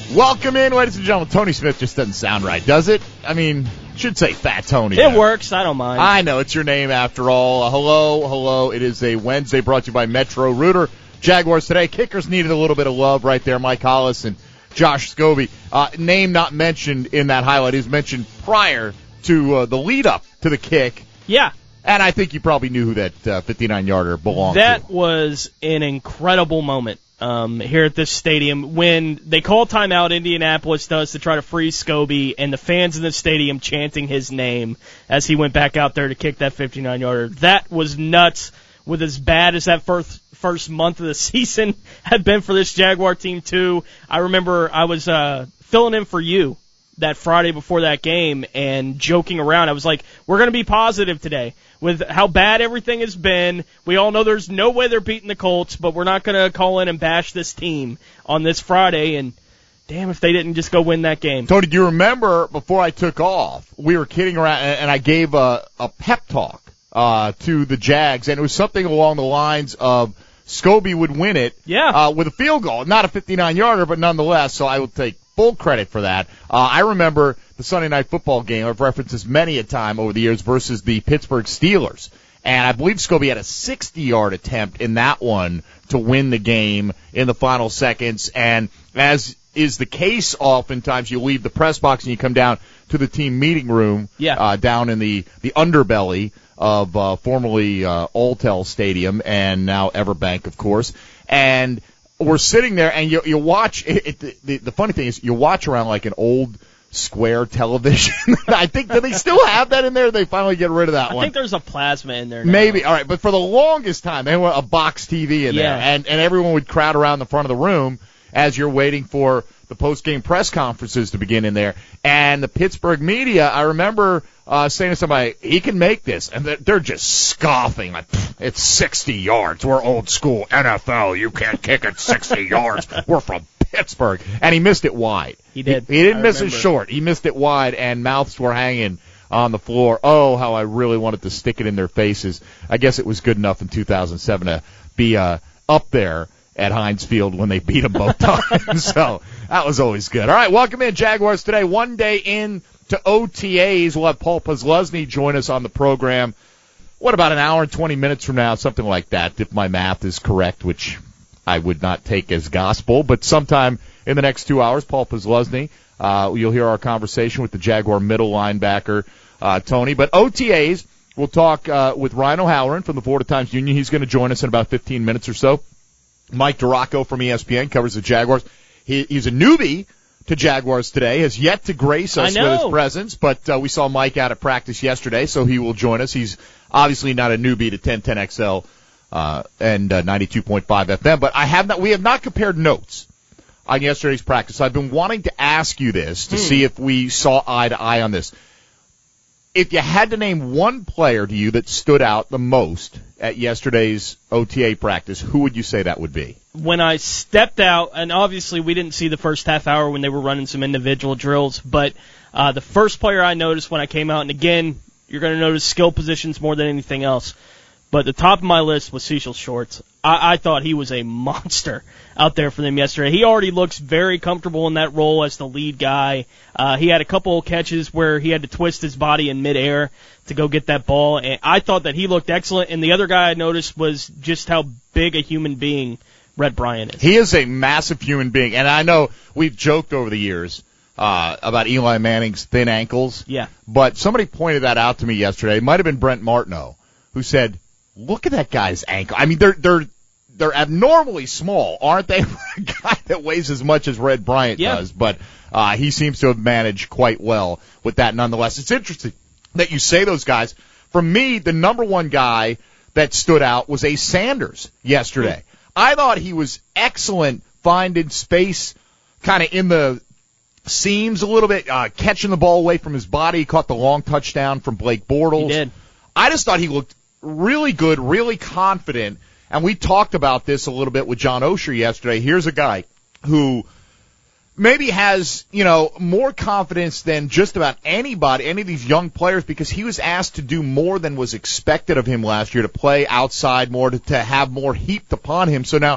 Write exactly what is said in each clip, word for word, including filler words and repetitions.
Welcome in, ladies and gentlemen. Tony Smith just doesn't sound right, does it? I mean, should say Fat Tony. It now. works. I don't mind. I know. It's your name after all. Uh, hello, hello. It is a Wednesday brought to you by Metro Rooter. Jaguars today. Kickers needed a little bit of love right there. Mike Hollis and Josh Scobie. Uh, name not mentioned in that highlight. He was mentioned prior to uh, the lead-up to the kick. Yeah. And I think you probably knew who that uh, fifty-nine-yarder belonged that to. That was an incredible moment. Um, here at this stadium, when they call timeout, Indianapolis does to try to freeze Scobie, and the fans in the stadium chanting his name as he went back out there to kick that fifty-nine-yarder. That was nuts. With as bad as that first first month of the season had been for this Jaguar team too. I remember I was uh, filling in for you that Friday before that game and joking around. I was like, "We're going to be positive today." With how bad everything has been, we all know there's no way they're beating the Colts, but we're not going to call in and bash this team on this Friday. And damn if they didn't just go win that game. Tony, do you remember before I took off, we were kidding around, and I gave a, a pep talk uh, to the Jags, and it was something along the lines of Scobie would win it yeah. uh, with a field goal. Not a fifty-nine-yarder, but nonetheless, so I will take full credit for that. Uh, I remember the Sunday Night Football game. I've referenced this many a time over the years versus the Pittsburgh Steelers. And I believe Scobie had a sixty-yard attempt in that one to win the game in the final seconds. And as is the case oftentimes, you leave the press box and you come down to the team meeting room yeah. uh, down in the, the underbelly of uh, formerly uh, Alltel Stadium and now Everbank, of course. And we're sitting there, and you you watch. It, it, the, the funny thing is, you watch around like an old square television. I think do they still have that in there? Or they finally get rid of that I one. I think there's a plasma in there now. Maybe. All right, but for the longest time, they had a box T V in yeah. there, and and everyone would crowd around the front of the room as you're waiting for the post-game press conferences to begin in there. And the Pittsburgh media, I remember uh, saying to somebody, he can make this. And they're, they're just scoffing. Like, it's sixty yards. We're old school N F L. You can't kick it sixty yards. We're from Pittsburgh. And he missed it wide. He did. He, he didn't I miss remember. it short. He missed it wide, and mouths were hanging on the floor. Oh, how I really wanted to stick it in their faces. I guess it was good enough in two thousand seven to be uh, up there at Heinz Field when they beat them both times. So that was always good. All right, welcome in, Jaguars today. One day in to O T As. We'll have Paul Posluszny join us on the program. What, about an hour and twenty minutes from now, something like that, if my math is correct, which I would not take as gospel. But sometime in the next two hours, Paul Posluszny, uh, you'll hear our conversation with the Jaguar middle linebacker, uh, Tony. But O T As, we'll talk uh, with Ryan O'Halloran from the Florida Times-Union. He's going to join us in about fifteen minutes or so. Mike DiRocco from E S P N covers the Jaguars. He, he's a newbie to Jaguars today, has yet to grace us with his presence, but uh, we saw Mike out at practice yesterday, so he will join us. He's obviously not a newbie to ten ten X L uh, and uh, ninety-two point five F M, but I have not. We have not compared notes on yesterday's practice. I've been wanting to ask you this to hmm. see if we saw eye to eye on this. If you had to name one player to you that stood out the most at yesterday's O T A practice, who would you say that would be? When I stepped out, and obviously we didn't see the first half hour when they were running some individual drills, but uh, the first player I noticed when I came out, and again, you're going to notice skill positions more than anything else, but the top of my list was Cecil Shorts. I, I thought he was a monster out there for them yesterday. He already looks very comfortable in that role as the lead guy. Uh, he had a couple of catches where he had to twist his body in midair to go get that ball, and I thought that he looked excellent. And the other guy I noticed was just how big a human being Red Bryant is. He is a massive human being, and I know we've joked over the years uh, about Eli Manning's thin ankles. Yeah. But somebody pointed that out to me yesterday. It might have been Brent Martineau, who said, look at that guy's ankle. I mean, they're they're they're abnormally small, aren't they? For a guy that weighs as much as Red Bryant yeah. does, but uh, he seems to have managed quite well with that nonetheless. It's interesting that you say those guys. For me, the number one guy that stood out was Ace Sanders yesterday. Mm. I thought he was excellent finding space kind of in the seams a little bit, uh, catching the ball away from his body. He caught the long touchdown from Blake Bortles. He did. I just thought he looked really good, really confident, and we talked about this a little bit with John Osher yesterday. Here's a guy who maybe has, you know, more confidence than just about anybody, any of these young players, because he was asked to do more than was expected of him last year, to play outside more, to, to have more heaped upon him. So now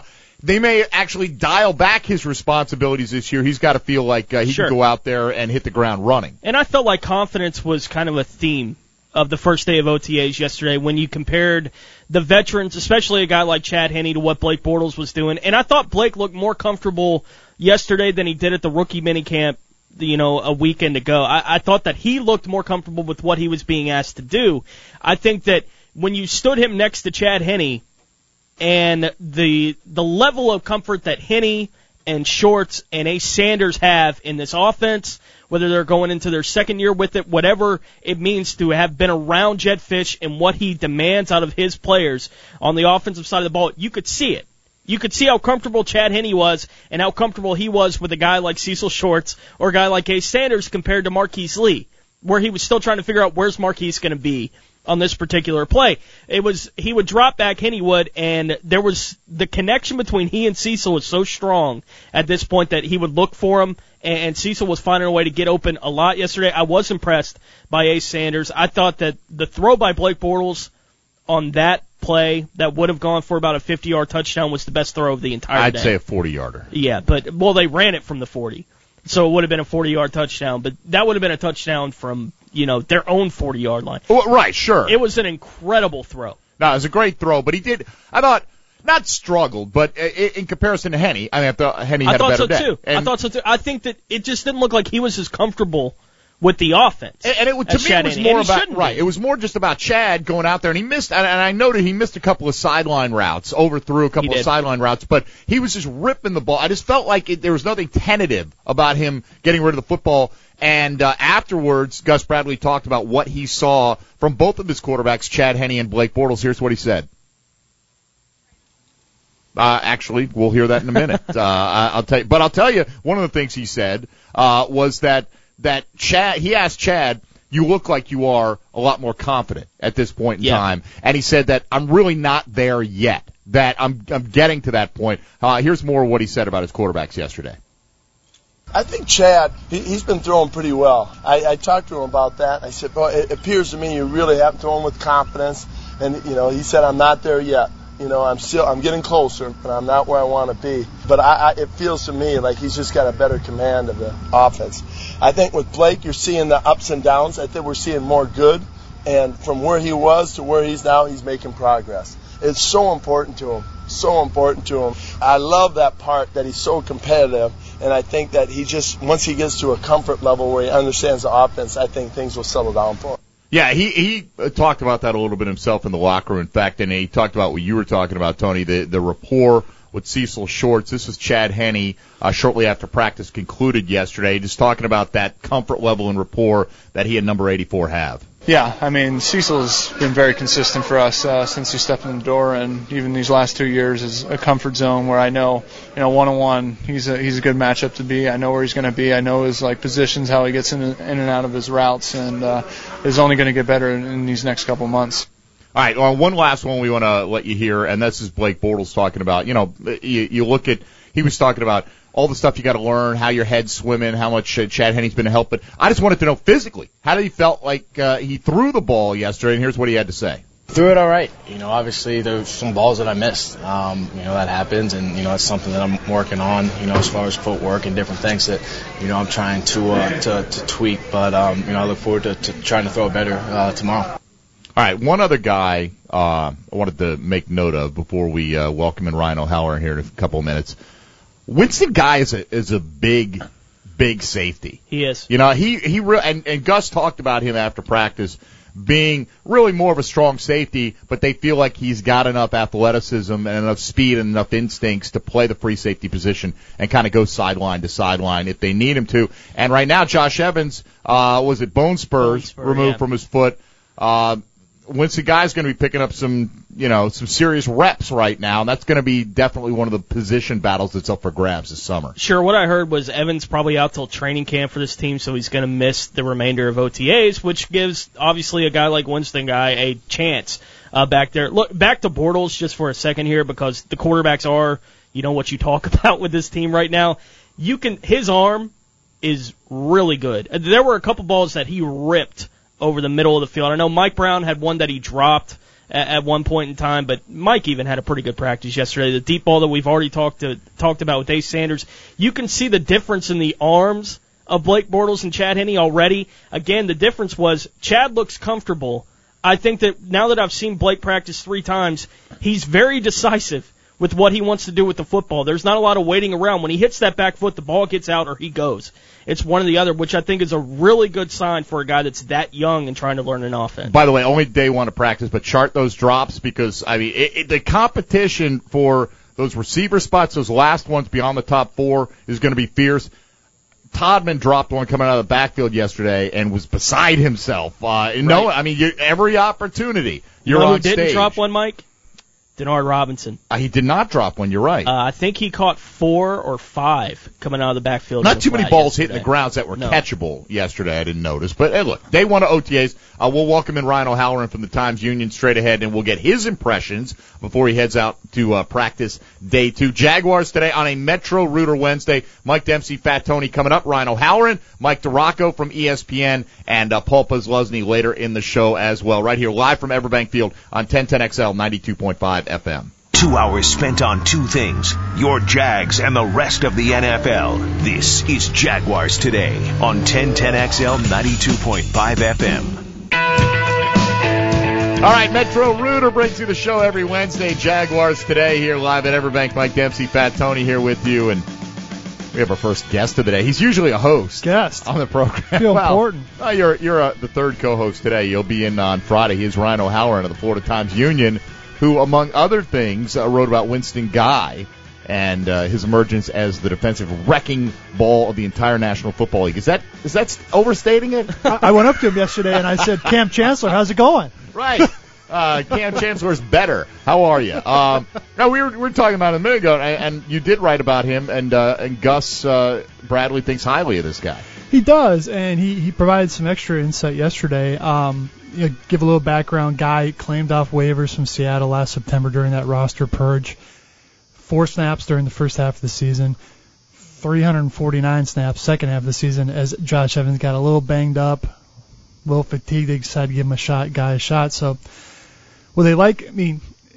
they may actually dial back his responsibilities this year. He's got to feel like uh, he sure. can go out there and hit the ground running. And I felt like confidence was kind of a theme of the first day of O T As yesterday when you compared the veterans, especially a guy like Chad Henne, to what Blake Bortles was doing. And I thought Blake looked more comfortable yesterday than he did at the rookie minicamp, you know, a weekend ago. I, I thought that he looked more comfortable with what he was being asked to do. I think that when you stood him next to Chad Henne and the the level of comfort that Henne and Shorts and Ace Sanders have in this offense, whether they're going into their second year with it, whatever it means to have been around Jedd Fisch and what he demands out of his players on the offensive side of the ball, you could see it. You could see how comfortable Chad Henne was and how comfortable he was with a guy like Cecil Shorts or a guy like Ace Sanders compared to Marquise Lee, where he was still trying to figure out where's Marquise going to be on this particular play. It was, he would drop back, Henne would, and there was, the connection between he and Cecil was so strong at this point that he would look for him, and Cecil was finding a way to get open a lot yesterday. I was impressed by Ace Sanders. I thought that the throw by Blake Bortles on that play that would have gone for about a fifty-yard touchdown was the best throw of the entire I'd day. I'd say a forty-yarder. Yeah, but, well, they ran it from the forty. So it would have been a forty-yard touchdown, but that would have been a touchdown from, you know, their own forty-yard line. Well, right, sure. It was an incredible throw. No, it was a great throw, but he did, I thought, not struggled, but in comparison to Henne, I mean, I thought Henne had I thought a better so day. too. And I thought so too. I think that it just didn't look like he was as comfortable with the offense. And, and it, to me, Chad it was Henne. more And he about, shouldn't right, be. it was more just about Chad going out there, and he missed, and, and I noted he missed a couple of sideline routes, overthrew a couple He of did. sideline routes, but he was just ripping the ball. I just felt like it, there was nothing tentative about him getting rid of the football. And uh, afterwards, Gus Bradley talked about what he saw from both of his quarterbacks, Chad Henne and Blake Bortles. Here's what he said. Uh, actually, we'll hear that in a minute. uh, I- I'll tell you, but I'll tell you, one of the things he said uh, was that that Chad. He asked Chad, "You look like you are a lot more confident at this point in Yeah. time," and he said that I'm really not there yet. That I'm I'm getting to that point. Uh, here's more of what he said about his quarterbacks yesterday. I think Chad, he, he's been throwing pretty well. I, I talked to him about that. I said, well, it appears to me you really have thrown with confidence. And, you know, he said, I'm not there yet. You know, I'm still, I'm getting closer, but I'm not where I want to be. But I, I, it feels to me like he's just got a better command of the offense. I think with Blake, you're seeing the ups and downs. I think we're seeing more good. And from where he was to where he's now, he's making progress. It's so important to him, so important to him. I love that part that he's so competitive. And I think that he just, once he gets to a comfort level where he understands the offense, I think things will settle down for him. Yeah, he he uh, talked about that a little bit himself in the locker room. In fact, and he talked about what you were talking about, Tony, the the rapport with Cecil Shorts. This was Chad Henne uh, shortly after practice concluded yesterday, just talking about that comfort level and rapport that he and number eighty-four have. Yeah, I mean, Cecil's been very consistent for us uh, since he stepped in the door, and even these last two years is a comfort zone where I know, you know, one-on-one, he's a he's a good matchup to be. I know where he's going to be. I know his like positions, how he gets in, in and out of his routes, and uh, is only going to get better in, in these next couple months. All right, well, one last one we want to let you hear, and this is Blake Bortles talking about, you know, you, you look at, he was talking about all the stuff you got to learn, how your head's swimming, how much uh, Chad Henne's been a help, but I just wanted to know physically, how did he felt like uh, he threw the ball yesterday, and here's what he had to say. Threw it all right. You know, obviously there's some balls that I missed. Um, you know, that happens, and, you know, it's something that I'm working on, you know, as far as footwork and different things that, you know, I'm trying to uh, to, to tweak, but, um, you know, I look forward to, to trying to throw it better uh, tomorrow. All right, one other guy uh, I wanted to make note of before we uh, welcome in Ryan O'Halloran here in a couple of minutes. Winston Guy is a is a big, big safety. He is. You know, he he re- and, and Gus talked about him after practice being really more of a strong safety, but they feel like he's got enough athleticism and enough speed and enough instincts to play the free safety position and kind of go sideline to sideline if they need him to. And right now, Josh Evans uh, was it bone spurs Bone spur, removed yeah. from his foot. Uh, Winston Guy's going to be picking up some, you know, some serious reps right now, and that's going to be definitely one of the position battles that's up for grabs this summer. Sure, what I heard was Evans probably out till training camp for this team, so he's going to miss the remainder of O T As, which gives, obviously, a guy like Winston Guy a chance uh, back there. Look, back to Bortles just for a second here, because the quarterbacks are, you know, what you talk about with this team right now. You can, his arm is really good. There were a couple balls that he ripped over the middle of the field. I know Mike Brown had one that he dropped at, at one point in time. But Mike even had a pretty good practice yesterday. The deep ball that we've already talked to, talked about with Dave Sanders, you can see the difference in the arms of Blake Bortles and Chad Henne already. Again, the difference was Chad looks comfortable. I think that now that I've seen Blake practice three times, he's very decisive with what he wants to do with the football. There's not a lot of waiting around. When he hits that back foot, the ball gets out or he goes. It's one or the other, which I think is a really good sign for a guy that's that young and trying to learn an offense. By the way, only day one of practice, but chart those drops because, I mean, it, it, the competition for those receiver spots, those last ones beyond the top four, is going to be fierce. Todman dropped one coming out of the backfield yesterday and was beside himself. Uh, right. No, I mean, you, every opportunity you're you know on who didn't stage. drop one, Mike? Denard Robinson. Uh, he did not drop one. You're right. Uh, I think he caught four or five coming out of the backfield. Not too many balls yesterday. hitting the grounds that were no. catchable yesterday. I didn't notice. But, hey, look, day one of O T As. Uh, we'll welcome in Ryan O'Halloran from the Times-Union straight ahead, and we'll get his impressions before he heads out to uh, practice day two. Jaguars today on a Metro Rooter Wednesday. Mike Dempsey, Fat Tony coming up. Ryan O'Halloran, Mike DeRocco from E S P N, and uh, Paul Posluszny later in the show as well. Right here live from Everbank Field on ten ten X L ninety-two point five F M. Two hours spent on two things, your Jags and the rest of the N F L. This is Jaguars Today on ten ten X L ninety-two point five F M. All right, Metro Rooter brings you the show every Wednesday. Jaguars Today here live at Everbank. Mike Dempsey, Fat Tony here with you, and we have our first guest of the day. He's usually a host guest on the program. Feel well, important. Uh, you're you're uh, the third co-host today. You'll be in on Friday. He's Ryan O'Halloran of the Florida Times-Union, who, among other things, uh, wrote about Winston Guy and uh, his emergence as the defensive wrecking ball of the entire National Football League. Is that is that overstating it? I, I went up to him yesterday and I said, Cam Chancellor, how's it going? Right. Uh, Cam Chancellor's better. How are you? Um, no, we were we were talking about it a minute ago, and, and you did write about him, and uh, and Gus uh, Bradley thinks highly of this guy. He does, and he, he provided some extra insight yesterday. Um, you know, give a little background. Guy claimed off waivers from Seattle last September during that roster purge. Four snaps during the first half of the season. three hundred forty-nine snaps second half of the season as Josh Evans got a little banged up, a little fatigued. They decided to give him a shot, guy a shot. So, well, they like, I mean,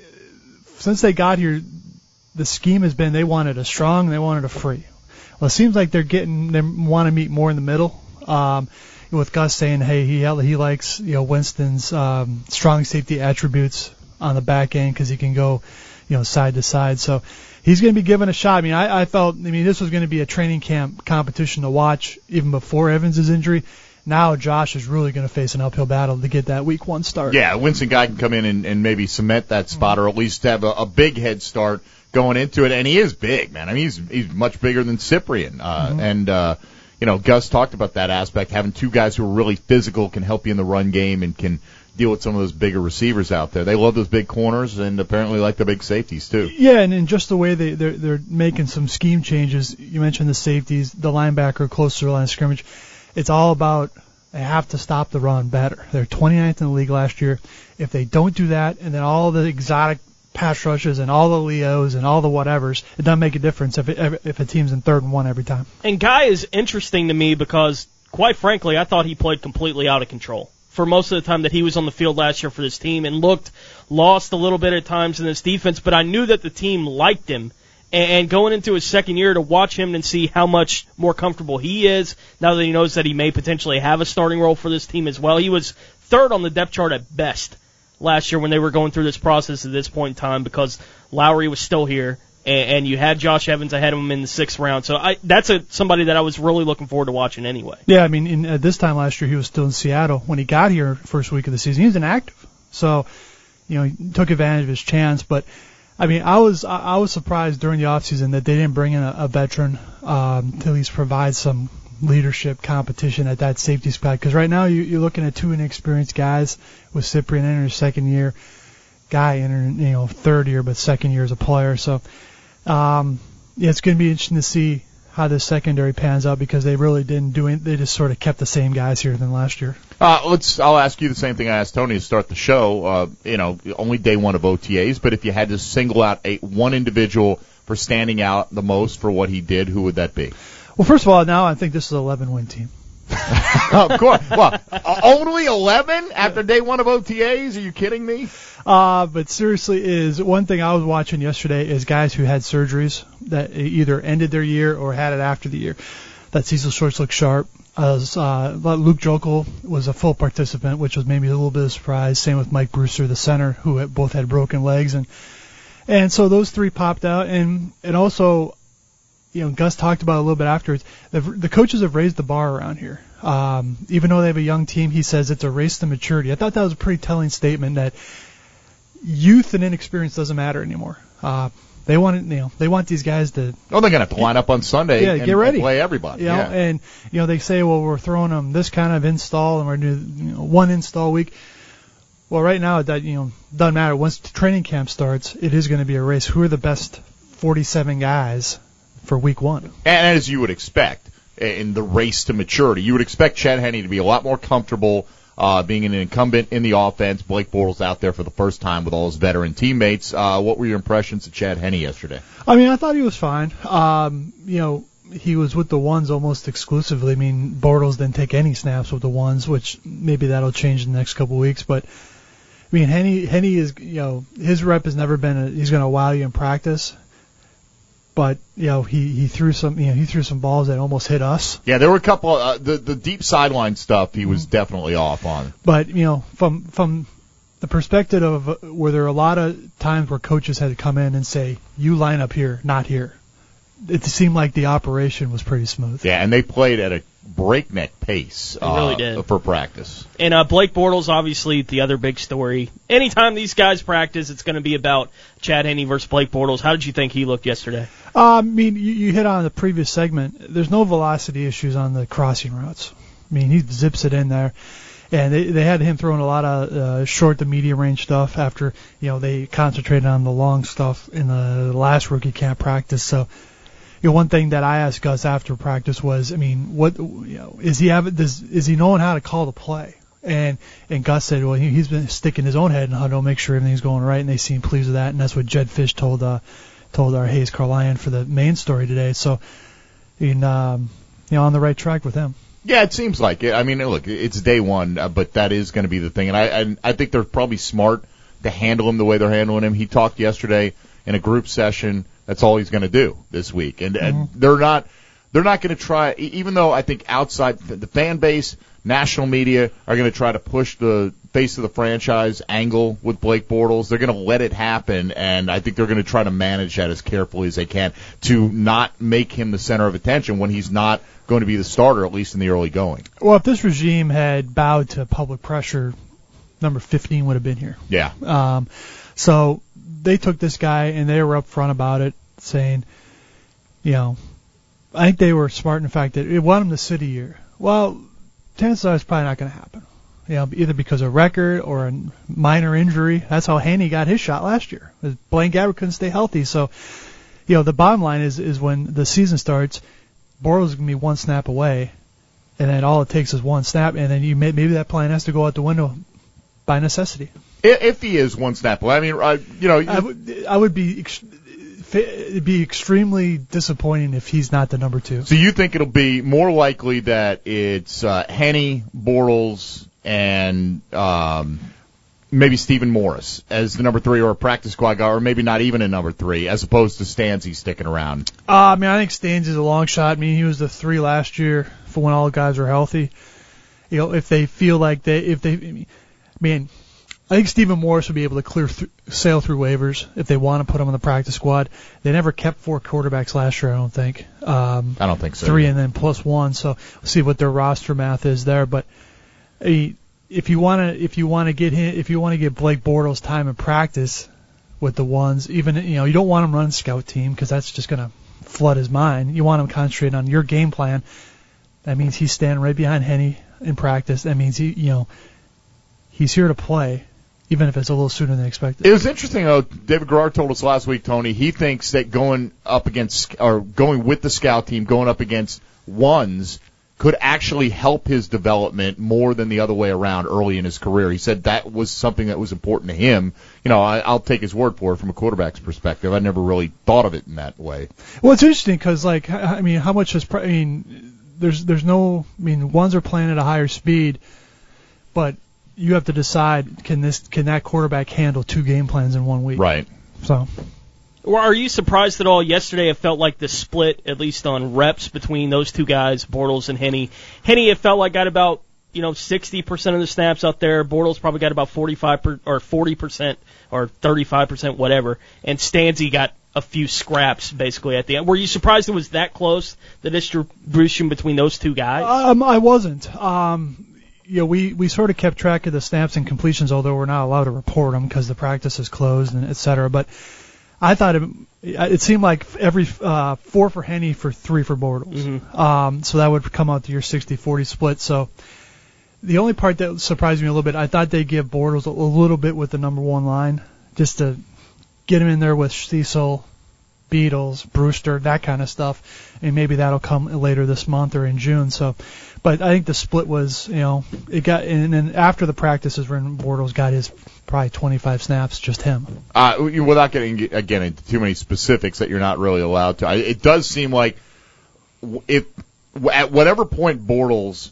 since they got here, the scheme has been they wanted a strong, they wanted a free. Well, it seems like they're getting, they want to meet more in the middle. Um, with Gus saying, hey, he he likes, you know, Winston's um, strong safety attributes on the back end because he can go, you know, side to side. So he's going to be given a shot. I mean, I, I felt, I mean, this was going to be a training camp competition to watch even before Evans' injury. Now Josh is really going to face an uphill battle to get that week one start. Yeah, Winston Guy can come in and, and maybe cement that spot, mm-hmm. or at least have a, a big head start going into it. And he is big, man. I mean, he's he's much bigger than Cyprien. Uh, mm-hmm. And, uh, you know, Gus talked about that aspect, having two guys who are really physical, can help you in the run game, and can deal with some of those bigger receivers out there. They love those big corners and apparently like the big safeties, too. Yeah, and in just the way they, they're, they're making some scheme changes, you mentioned the safeties, the linebacker closer to the line of scrimmage. It's all about they have to stop the run better. They're twenty-ninth in the league last year. If they don't do that, and then all the exotic pass rushes and all the Leos and all the whatevers, it doesn't make a difference if it, if a team's in third and one every time. And Guy is interesting to me because, quite frankly, I thought he played completely out of control for most of the time that he was on the field last year for this team, and looked lost a little bit at times in this defense, but I knew that the team liked him. And going into his second year, to watch him and see how much more comfortable he is now that he knows that he may potentially have a starting role for this team as well. He was third on the depth chart at best last year when they were going through this process at this point in time because Lowry was still here, and, and you had Josh Evans ahead of him in the sixth round. So I, that's a, somebody that I was really looking forward to watching anyway. Yeah, I mean, in, at this time last year, he was still in Seattle. When he got here first week of the season, he was inactive. So, you know, he took advantage of his chance, but I mean, I was I was surprised during the offseason that they didn't bring in a, a veteran um, to at least provide some leadership competition at that safety spot. Because right now you, you're looking at two inexperienced guys with Cyprien entering his second year, Guy entering, you know, third year, but second year as a player. So um, yeah, it's going to be interesting to see how this secondary pans out because they really didn't do it. They just sort of kept the same guys here than last year. Uh, let's. I'll ask you the same thing I asked Tony to start the show. Uh, you know, only day one of O T As, but if you had to single out a one individual for standing out the most for what he did, who would that be? Well, first of all, now I think this is an eleven-win team. Of course. Well, uh, only eleven after day one of O T As? Are you kidding me? Uh, but seriously, is one thing I was watching yesterday is guys who had surgeries that either ended their year or had it after the year. That Cecil Shorts looked sharp. As, uh, Luke Jokel was a full participant, which was maybe a little bit of a surprise. Same with Mike Brewster, the center, who had, both had broken legs. And and so those three popped out. And, and also, you know, Gus talked about it a little bit afterwards. The, the coaches have raised the bar around here. Um, even though they have a young team, he says it's a race to maturity. I thought that was a pretty telling statement that youth and inexperience doesn't matter anymore. Uh, They want it, you know, they want these guys to. Oh, they're going to have to line up on Sunday yeah, and, get ready. and play everybody. You know, yeah. And, you know, they say, well, we're throwing them this kind of install and we're doing, you know, one install week. Well, right now, that, you know, doesn't matter. Once the training camp starts, it is going to be a race. Who are the best forty-seven guys for week one? And as you would expect in the race to maturity, you would expect Chad Henne to be a lot more comfortable Uh, being an incumbent in the offense. Blake Bortles out there for the first time with all his veteran teammates. Uh, what were your impressions of Chad Henne yesterday? I mean, I thought he was fine. Um, you know, he was with the ones almost exclusively. I mean, Bortles didn't take any snaps with the ones, which maybe that'll change in the next couple of weeks. But, I mean, Henne, Henne is, you know, his rep has never been, a, he's going to wow you in practice. But, you know, he, he threw some, you know, he threw some balls that almost hit us. Yeah, there were a couple, uh, the, the deep sideline stuff he was definitely off on. But, you know, from, from the perspective of uh, where there are a lot of times where coaches had to come in and say, you line up here, not here. It seemed like the operation was pretty smooth. Yeah, and they played at a breakneck pace They really uh, did. for practice. And uh, Blake Bortles, obviously, the other big story. Anytime these guys practice, it's going to be about Chad Henne versus Blake Bortles. How did you think he looked yesterday? Uh, I mean, you, you hit on the previous segment. There's no velocity issues on the crossing routes. I mean, he zips it in there. And they, they had him throwing a lot of uh, short to medium range stuff after, you know, they concentrated on the long stuff in the last rookie camp practice. So, you know, one thing that I asked Gus after practice was, I mean, what, you know, is he have, does, is he knowing how to call the play? And and Gus said, well, he, he's been sticking his own head in the huddle, make sure everything's going right, and they seem pleased with that. And that's what Jed Fish told uh, told our Hayes Carlion for the main story today. So, in, um, you know, on the right track with him. Yeah, it seems like it. I mean, look, it's day one, uh, but that is going to be the thing. And I, I I think they're probably smart to handle him the way they're handling him. He talked yesterday in a group session. That's all he's going to do this week. And, mm-hmm. and they're not they're not going to try, even though I think outside the fan base, national media are going to try to push the face of the franchise angle with Blake Bortles. They're going to let it happen, and I think they're going to try to manage that as carefully as they can to not make him the center of attention when he's not going to be the starter, at least in the early going. Well, if this regime had bowed to public pressure, number fifteen would have been here. Yeah. Um, so they took this guy, and they were upfront about it, saying, you know, I think they were smart in the fact that they want him to sit a year. Well, chances are it's probably not going to happen. You know, either because of record or a minor injury. That's how Henne got his shot last year. Blaine Gabbert couldn't stay healthy. So, you know, the bottom line is is when the season starts, Bortles is going to be one snap away, and then all it takes is one snap, and then you may, maybe that plan has to go out the window by necessity. If he is one snap away, I mean, I, you know, I would, I would be ex- it'd be extremely disappointing if he's not the number two. So you think it'll be more likely that it's uh, Henne, Bortles, and um, maybe Stephen Morris as the number three, or a practice squad guy, or maybe not even a number three, as opposed to Stanzi sticking around? Uh, I mean, I think Stanzi's a long shot. I mean, he was the three last year for when all the guys were healthy. You know, if they feel like they, if they, I mean, I think Stephen Morris would be able to clear th- sail through waivers if they want to put him on the practice squad. They never kept four quarterbacks last year, I don't think. Um, I don't think so. Three yeah. and then plus one. So we'll see what their roster math is there. But uh, if you want to, if you want to get him, if you want to get Blake Bortles time in practice with the ones, even you know you don't want him running scout team because that's just going to flood his mind. You want him concentrating on your game plan. That means he's standing right behind Henne in practice. That means he, you know, he's here to play, even if it's a little sooner than expected. It was interesting, though. David Garrard told us last week, Tony, he thinks that going up against, or going with the scout team, going up against ones, could actually help his development more than the other way around early in his career. He said that was something that was important to him. You know, I, I'll take his word for it from a quarterback's perspective. I never really thought of it in that way. Well, it's interesting because, like, I mean, how much has, I mean, there's there's no. I mean, ones are playing at a higher speed, but you have to decide can this can that quarterback handle two game plans in one week? Right. So. Well, are you surprised at all? Yesterday, it felt like the split, at least on reps, between those two guys, Bortles and Henne. Henne, it felt like got about you know sixty percent of the snaps out there. Bortles probably got about forty-five per, or forty percent or thirty-five percent, whatever. And Stanzi got a few scraps basically at the end. Were you surprised it was that close, the distribution between those two guys? Um, I wasn't. Um, you know, we, we sort of kept track of the snaps and completions, although we're not allowed to report them because the practice is closed and et cetera. But I thought it, it seemed like every uh, four for Henne for three for Bortles. Mm-hmm. Um, so that would come out to your sixty forty split. So the only part that surprised me a little bit, I thought they'd give Bortles a, a little bit with the number one line just to get him in there with Cecil, Beatles, Brewster, that kind of stuff, and maybe that'll come later this month or in June. So, but I think the split was, you know, it got, and then after the practices, when Bortles got his probably twenty-five snaps, just him. Uh, without getting again into too many specifics that you're not really allowed to, it does seem like if at whatever point Bortles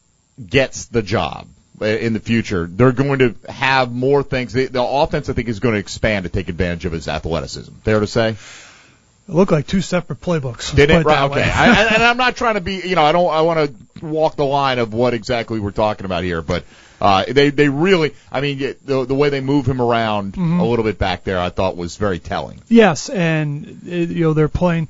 gets the job in the future, they're going to have more things. The, the offense, I think, is going to expand to take advantage of his athleticism. Fair to say? It looked like two separate playbooks. Did it? it Right. Okay. I, and I'm not trying to be, you know, I don't, I want to walk the line of what exactly we're talking about here, but uh, they, they really, I mean, the, the way they move him around mm-hmm. a little bit back there, I thought was very telling. Yes, and you know they're playing,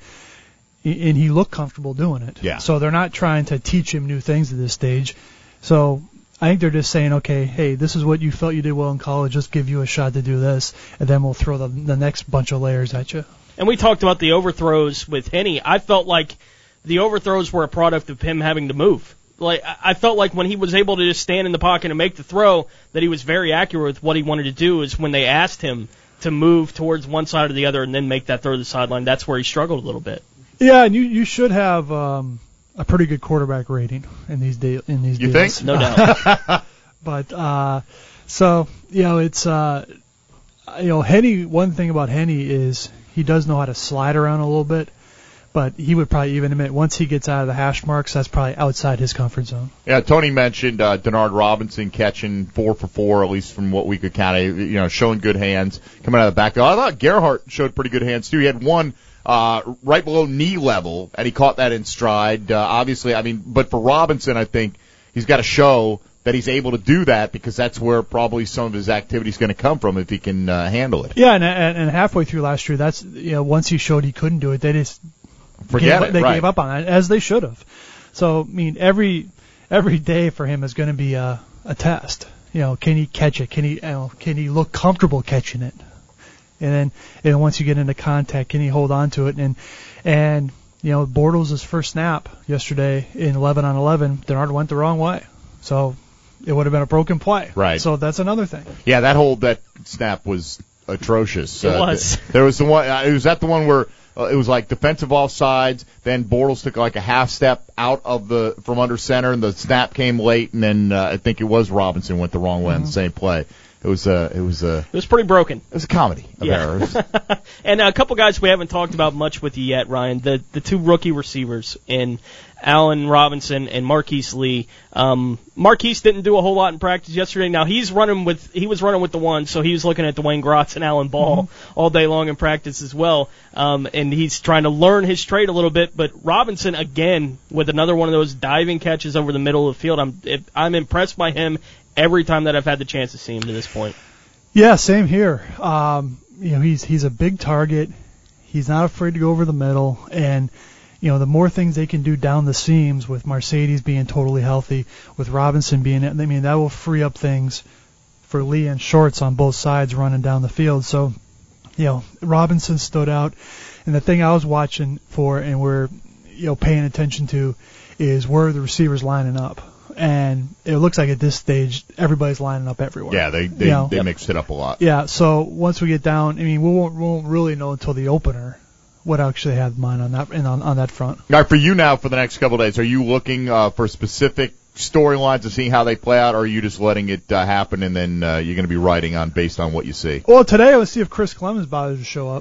and he looked comfortable doing it. Yeah. So they're not trying to teach him new things at this stage. So I think they're just saying, okay, hey, this is what you felt you did well in college. Let's give you a shot to do this, and then we'll throw the, the next bunch of layers at you. And we talked about the overthrows with Henne. I felt like the overthrows were a product of him having to move. Like I felt like when he was able to just stand in the pocket and make the throw, that he was very accurate with what he wanted to do. Is when they asked him to move towards one side or the other and then make that throw to the sideline, that's where he struggled a little bit. Yeah, and you you should have um, a pretty good quarterback rating in these de- in these you deals. think? No doubt. But uh, so you know it's uh, you know Henne. One thing about Henne is he does know how to slide around a little bit, but he would probably even admit once he gets out of the hash marks, that's probably outside his comfort zone. Yeah, Tony mentioned uh, Denard Robinson catching four for four, at least from what we could kind of, you know, showing good hands coming out of the backfield. I thought Gerhart showed pretty good hands too. He had one uh, right below knee level, and he caught that in stride. Uh, obviously, I mean, but for Robinson, I think he's got to show that he's able to do that because that's where probably some of his activity is going to come from if he can uh, handle it. Yeah, and, and and halfway through last year, that's you know once he showed he couldn't do it, they just forget gave, it. They right. gave up on it as they should have. So I mean, every every day for him is going to be a, a test. You know, can he catch it? Can he you know, can he look comfortable catching it? And then and once you get into contact, can he hold on to it? And and you know, Bortles' first snap yesterday in eleven on eleven, Denard went the wrong way. So it would have been a broken play. Right. So that's another thing. Yeah, that whole that snap was atrocious. It uh, was. Th- there was the one. Uh, it was that the one where uh, it was like defensive offsides. Then Bortles took like a half step out of the from under center, and the snap came late. And then uh, I think it was Robinson went the wrong way mm-hmm. on the same play. It was a. Uh, it was a. It was pretty broken. It was a comedy of yeah. errors. And a couple guys we haven't talked about much with you yet, Ryan. The the two rookie receivers in Allen Robinson and Marquise Lee. Um, Marquise didn't do a whole lot in practice yesterday. Now he's running with he was running with the one, so he was looking at Dwayne Gratz and Alan Ball mm-hmm. all day long in practice as well. Um, and he's trying to learn his trade a little bit. But Robinson again with another one of those diving catches over the middle of the field. I'm I'm impressed by him every time that I've had the chance to see him to this point. Yeah, same here. Um, you know, he's he's a big target. He's not afraid to go over the middle, and you know, the more things they can do down the seams with Mercedes being totally healthy, with Robinson being, I mean, that will free up things for Lee and Shorts on both sides running down the field. So, you know, Robinson stood out, and the thing I was watching for and we're, you know, paying attention to is where the receivers lining up. And it looks like at this stage everybody's lining up everywhere. Yeah, they they, you know? they mixed it up a lot. Yeah, so once we get down, I mean, we won't, we won't really know until the opener what I actually have in mind on that and on, on that front. All right, for you now for the next couple of days, are you looking uh, for specific storylines to see how they play out, or are you just letting it uh, happen and then uh, you're going to be writing on based on what you see? Well, today I will see if Chris Clemens bothers to show up.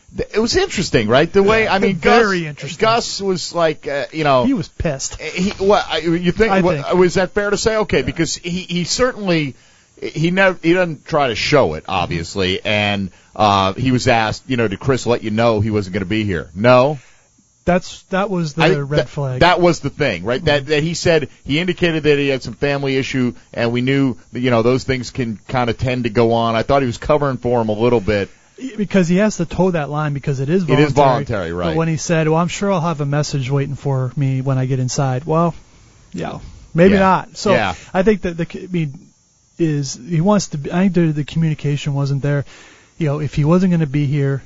it was interesting, right? The way, I mean, Very Gus, interesting. Gus was like, uh, you know. He was pissed. He, what, I- you think, I what, think. was that fair to say? Okay, because he, he certainly, he never, he doesn't try to show it, obviously, and, uh, he was asked, you know, did Chris let you know he wasn't going to be here? No. That's that was the I think red that, flag. That was the thing, right? That that he said he indicated that he had some family issue, and we knew that, you know, those things can kind of tend to go on. I thought he was covering for him a little bit. Because he has to toe that line because it is It voluntary. is voluntary, right? But when he said, "Well, I'm sure I'll have a message waiting for me when I get inside," well, yeah, maybe Yeah. not. So Yeah. I think that the I mean is he wants to. Be, I think the, the communication wasn't there. You know, if he wasn't going to be here,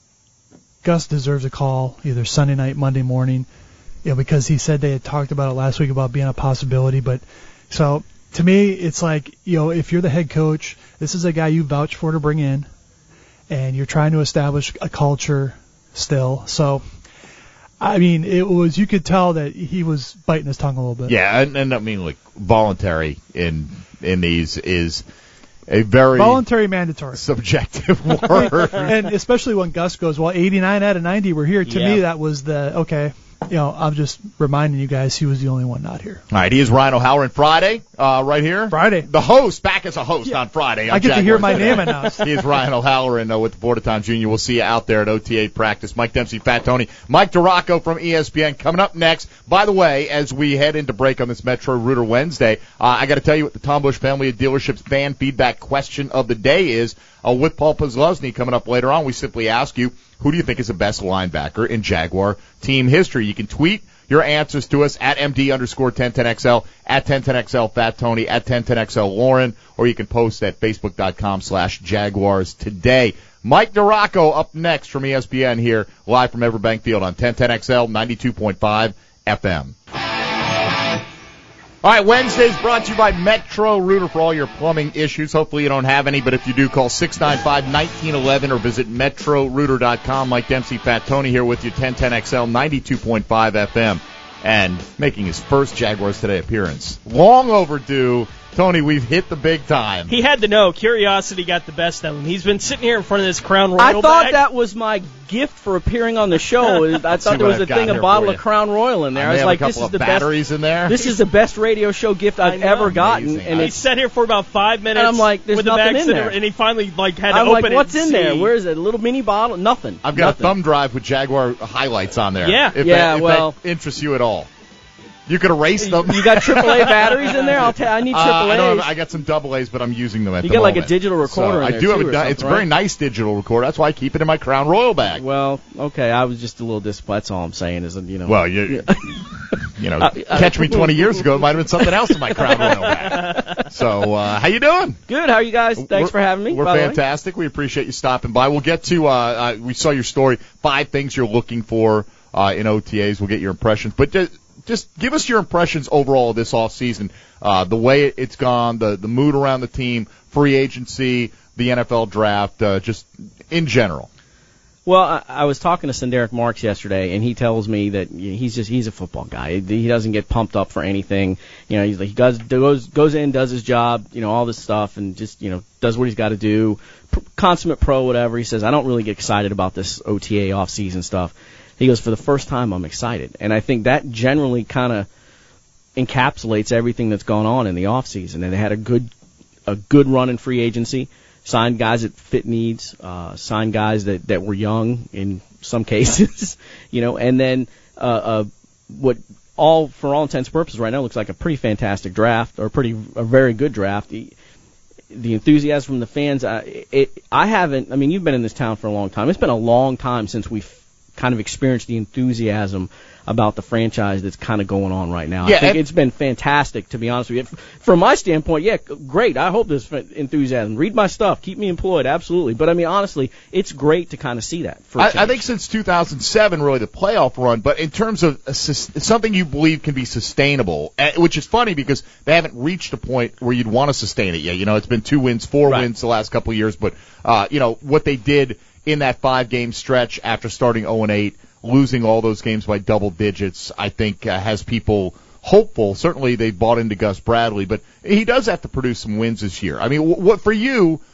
Gus deserves a call either Sunday night, Monday morning. You know, because he said they had talked about it last week about being a possibility. But so to me, it's like, you know, if you're the head coach, this is a guy you vouch for to bring in, and you're trying to establish a culture still. So, I mean, it was, you could tell that he was biting his tongue a little bit. Yeah, and, and I mean, like, voluntary in in these is a very Voluntary mandatory. subjective word. And especially when Gus goes, well, eighty-nine out of ninety were here. To Yeah. me, that was the, okay, you know, I'm just reminding you guys he was the only one not here. All right, he is Ryan O'Halloran Friday, uh, right here. Friday. The host, back as a host Yeah. on Friday. I on get to hear Jaguars my Today. name announced. He is Ryan O'Halloran uh, with the Florida Times Junior We'll see you out there at O T A practice. Mike Dempsey, Fat Tony, Mike DeRocco from E S P N coming up next. By the way, as we head into break on this Metro Rooter Wednesday, uh, I got to tell you what the Tom Bush family of dealerships fan feedback question of the day is. Uh, with Paul Posluszny coming up later on, we simply ask you, who do you think is the best linebacker in Jaguar team history? You can tweet your answers to us at M D underscore ten ten X L, at ten ten X L Fat Tony, at ten ten X L Lauren, or you can post at facebook.com slash Jaguars today. Mike DeRocco up next from E S P N here, live from Everbank Field on ten ten X L ninety-two point five F M. All right, Wednesday's brought to you by Metro Rooter for all your plumbing issues. Hopefully you don't have any, but if you do, call six nine five, one nine one one or visit metro rooter dot com. Mike Dempsey, Fat Tony here with you, ten ten X L ninety-two point five F M. And making his first Jaguars Today appearance. Long overdue. Tony, we've hit the big time. He had to know. Curiosity got the best of him. He's been sitting here in front of this Crown Royal I thought bag. that was my gift for appearing on the show. I See thought there what was I've a got thing, here a bottle for of you. Crown Royal in there. I I, may was have like, a couple this is of the batteries best. in there. This is the best radio show gift I've know. ever gotten, Amazing. and He it's. sat here for about five minutes. And I'm like, there's with the nothing bag in sitting- there. And he finally like had to I'm open like, it what's and in there? see. Where is it? A little mini bottle? Nothing. I've got Nothing. a thumb drive with Jaguar highlights on there. Yeah. If Yeah, that, if well- that interests you at all. You could erase them. You got triple A batteries in there? I'll tell. I need Uh, triple I, don't A's. have, I got some double A's, but I'm using them at You the get like a moment. digital recorder So in I there, do have too, a. or di- It's a something, very right? nice digital recorder. That's why I keep it in my Crown Royal bag. Well, okay. I was just a little disappointed. That's all I'm saying. Is you know. Well, you, you know, Uh, uh, catch me twenty years ago, it might have been something else in my Crown Royal bag. So, uh, how you doing? Good. How are you guys? Thanks We're- for having me. We're by the way. fantastic. We appreciate you stopping by. We'll get to. Uh, uh, we saw your story. Five things you're looking for uh, in O T As. We'll get your impressions, but just, just give us your impressions overall of this off season. Uh, the way it's gone, the the mood around the team, free agency, the N F L draft, uh, just in general. Well, I, I was talking to Senderick Marks yesterday, and he tells me that you know, he's just he's a football guy. He doesn't get pumped up for anything. You know, he's like, he does goes goes in, does his job, you know, all this stuff, and just you know does what he's got to do. P- consummate pro, whatever. He says, I don't really get excited about this O T A off season stuff. He goes, for the first time, I'm excited, and I think that generally kind of encapsulates everything that's gone on in the off season. And they had a good a good run in free agency. Signed guys that fit needs, uh, signed guys that, that were young in some cases, you know, and then uh, uh, what all, for all intents and purposes right now, looks like a pretty fantastic draft, or pretty a very good draft. The, the enthusiasm from the fans, uh, it, I haven't, I mean, you've been in this town for a long time. It's been a long time since we've kind of experienced the enthusiasm about the franchise that's kind of going on right now. Yeah, I think and- it's been fantastic, to be honest with you. From my standpoint, yeah, great. I hope there's enthusiasm. Read my stuff. Keep me employed, absolutely. But, I mean, honestly, it's great to kind of see that. For a I, I change. think since two thousand seven, really the playoff run, but in terms of a, sus- something you believe can be sustainable, uh, which is funny because they haven't reached a point where you'd want to sustain it yet. You know, it's been two wins, four Right. wins the last couple of years, but, uh, you know, what they did in that five-game stretch after starting oh and eight, losing all those games by double digits, I think uh, has people hopeful. Certainly they bought into Gus Bradley, but he does have to produce some wins this year. I mean, wh- what for you,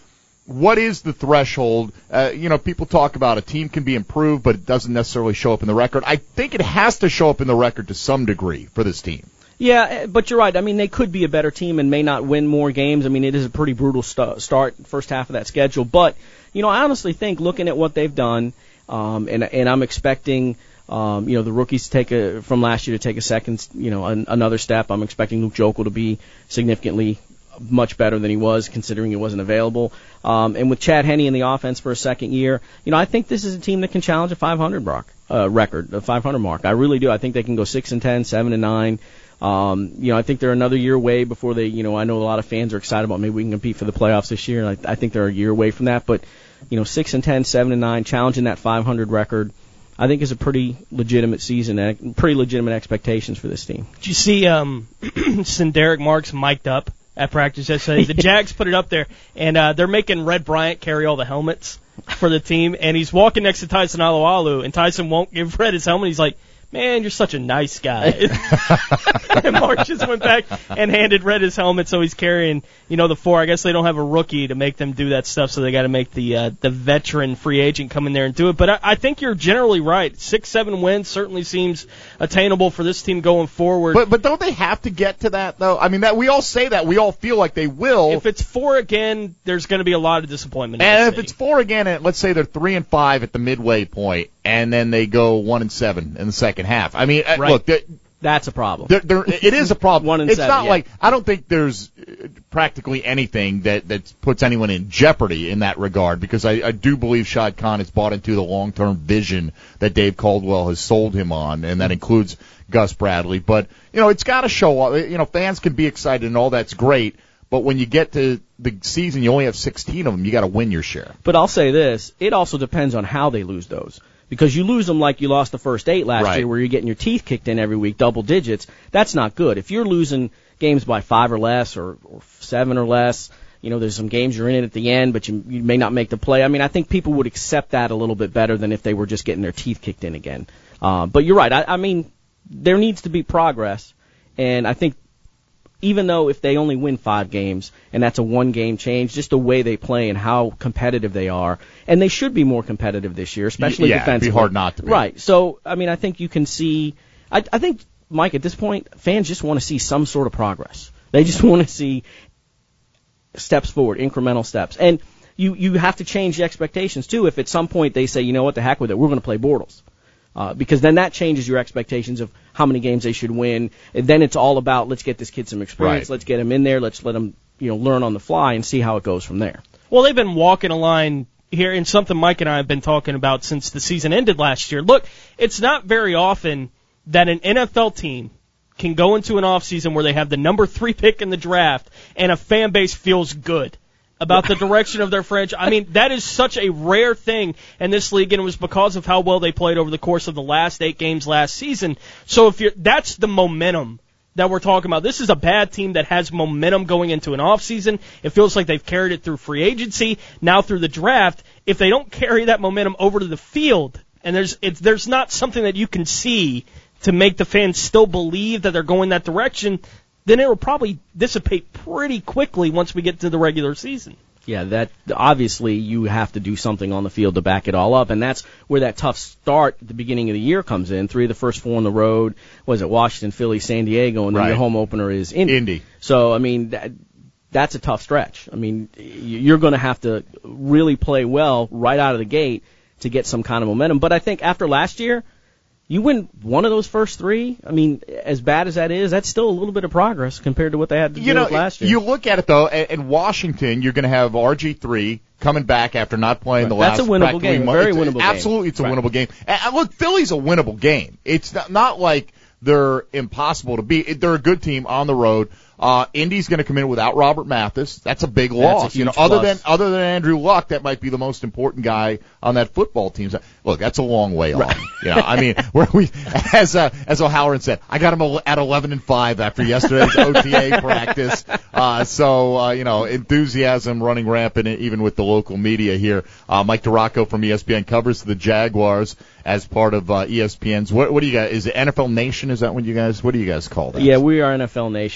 what is the threshold? Uh, you know, people talk about a team can be improved, but it doesn't necessarily show up in the record. I think it has to show up in the record to some degree for this team. Yeah, but you're right. I mean, they could be a better team and may not win more games. I mean, it is a pretty brutal st- start, first half of that schedule. But, you know, I honestly think looking at what they've done, um, and, and I'm expecting, um, you know, the rookies to take a, from last year to take a second, you know, an, another step. I'm expecting Luke Jokel to be significantly much better than he was, considering he wasn't available. Um, and with Chad Henne in the offense for a second year, you know, I think this is a team that can challenge a five hundred mark, uh, record, a five hundred mark. I really do. I think they can go six and ten, seven and nine. Um, you know, I think they're another year away before they, you know, I know a lot of fans are excited about maybe we can compete for the playoffs this year. I, I think they're a year away from that. But, you know, six and ten, seven and nine, challenging that five hundred record, I think is a pretty legitimate season and pretty legitimate expectations for this team. Did you see um, Derek Marks mic'd up at practice yesterday? The Jags put it up there, and uh, they're making Red Bryant carry all the helmets for the team, and he's walking next to Tyson Alualu, and Tyson won't give Red his helmet. He's like, man, you're such a nice guy. And Mark just went back and handed Red his helmet, so he's carrying, you know, the four. I guess they don't have a rookie to make them do that stuff, so they got to make the uh, the veteran free agent come in there and do it. But I, I think you're generally right. Six, seven wins certainly seems attainable for this team going forward. But but don't they have to get to that, though? I mean, that we all say that. We all feel like they will. If it's four again, there's going to be a lot of disappointment. And if it's four again, and let's say they're three and five at the midway point, and then they go one and seven in the second half. I mean, right. look, that's a problem. There, there, it is a problem. One and it's seven, not yeah. like I don't think there's practically anything that that puts anyone in jeopardy in that regard, because I, I do believe Shad Khan has bought into the long-term vision that Dave Caldwell has sold him on, and that includes Gus Bradley. But you know, it's got to show up. You know, fans can be excited and all that's great. But when you get to the season, you only have sixteen of them. You got to win your share. But I'll say this: it also depends on how they lose those. Because you lose them like you lost the first eight last right. year, where you're getting your teeth kicked in every week, double digits. That's not good. If you're losing games by five or less, or, or seven or less, you know, there's some games you're in it at the end, but you, you may not make the play. I mean, I think people would accept that a little bit better than if they were just getting their teeth kicked in again. Uh, but you're right. I, I mean, there needs to be progress, and I think even though if they only win five games, and that's a one-game change, just the way they play and how competitive they are, and they should be more competitive this year, especially yeah, defensively. It'd be hard not to be. Right. So, I mean, I think you can see, I, I think, Mike, at this point, fans just want to see some sort of progress. They just want to see steps forward, incremental steps. And you, you have to change the expectations, too, if at some point they say, you know what, the heck with it, we're going to play Bortles. Uh, because then that changes your expectations of how many games they should win. And then it's all about, let's get this kid some experience, right. let's get him in there, let's let him, you know, learn on the fly and see how it goes from there. Well, they've been walking a line here, and something Mike and I have been talking about since the season ended last year. Look, it's not very often that an N F L team can go into an offseason where they have the number three pick in the draft and a fan base feels good about the direction of their franchise. I mean, that is such a rare thing in this league, and it was because of how well they played over the course of the last eight games last season. So if you're, that's the momentum that we're talking about. This is a bad team that has momentum going into an offseason. It feels like they've carried it through free agency, now through the draft. If they don't carry that momentum over to the field, and there's it's, there's not something that you can see to make the fans still believe that they're going that direction, then it will probably dissipate pretty quickly once we get to the regular season. Yeah, that obviously you have to do something on the field to back it all up, and that's where that tough start at the beginning of the year comes in. Three of the first four on the road, was it Washington, Philly, San Diego, and then right. your home opener is Indy. Indy. So, I mean, that, that's a tough stretch. I mean, you're going to have to really play well right out of the gate to get some kind of momentum. But I think after last year, you win one of those first three, I mean, as bad as that is, that's still a little bit of progress compared to what they had to you do know, with last year. You look at it, though, in Washington, you're going to have R G three coming back after not playing right. the that's last a winnable practically game, month. very it's, winnable game. Absolutely, it's a right. winnable game. And look, Philly's a winnable game. It's not, not like they're impossible to beat. They're a good team on the road. Uh, Indy's going to come in without Robert Mathis. That's a big loss. That's a you know, huge other plus. than other than Andrew Luck, that might be the most important guy on that football team. Look, that's a long way right. on. You know, I mean, where we, as uh, as O'Halloran said, I got him at eleven and five after yesterday's O T A practice. Uh, so uh, you know, enthusiasm running rampant even with the local media here. Uh, Mike DeRocco from E S P N covers the Jaguars as part of uh, E S P N's. What, what do you guys? Is it N F L Nation? Is that what you guys? What do you guys call that? Yeah, we are N F L Nation. Power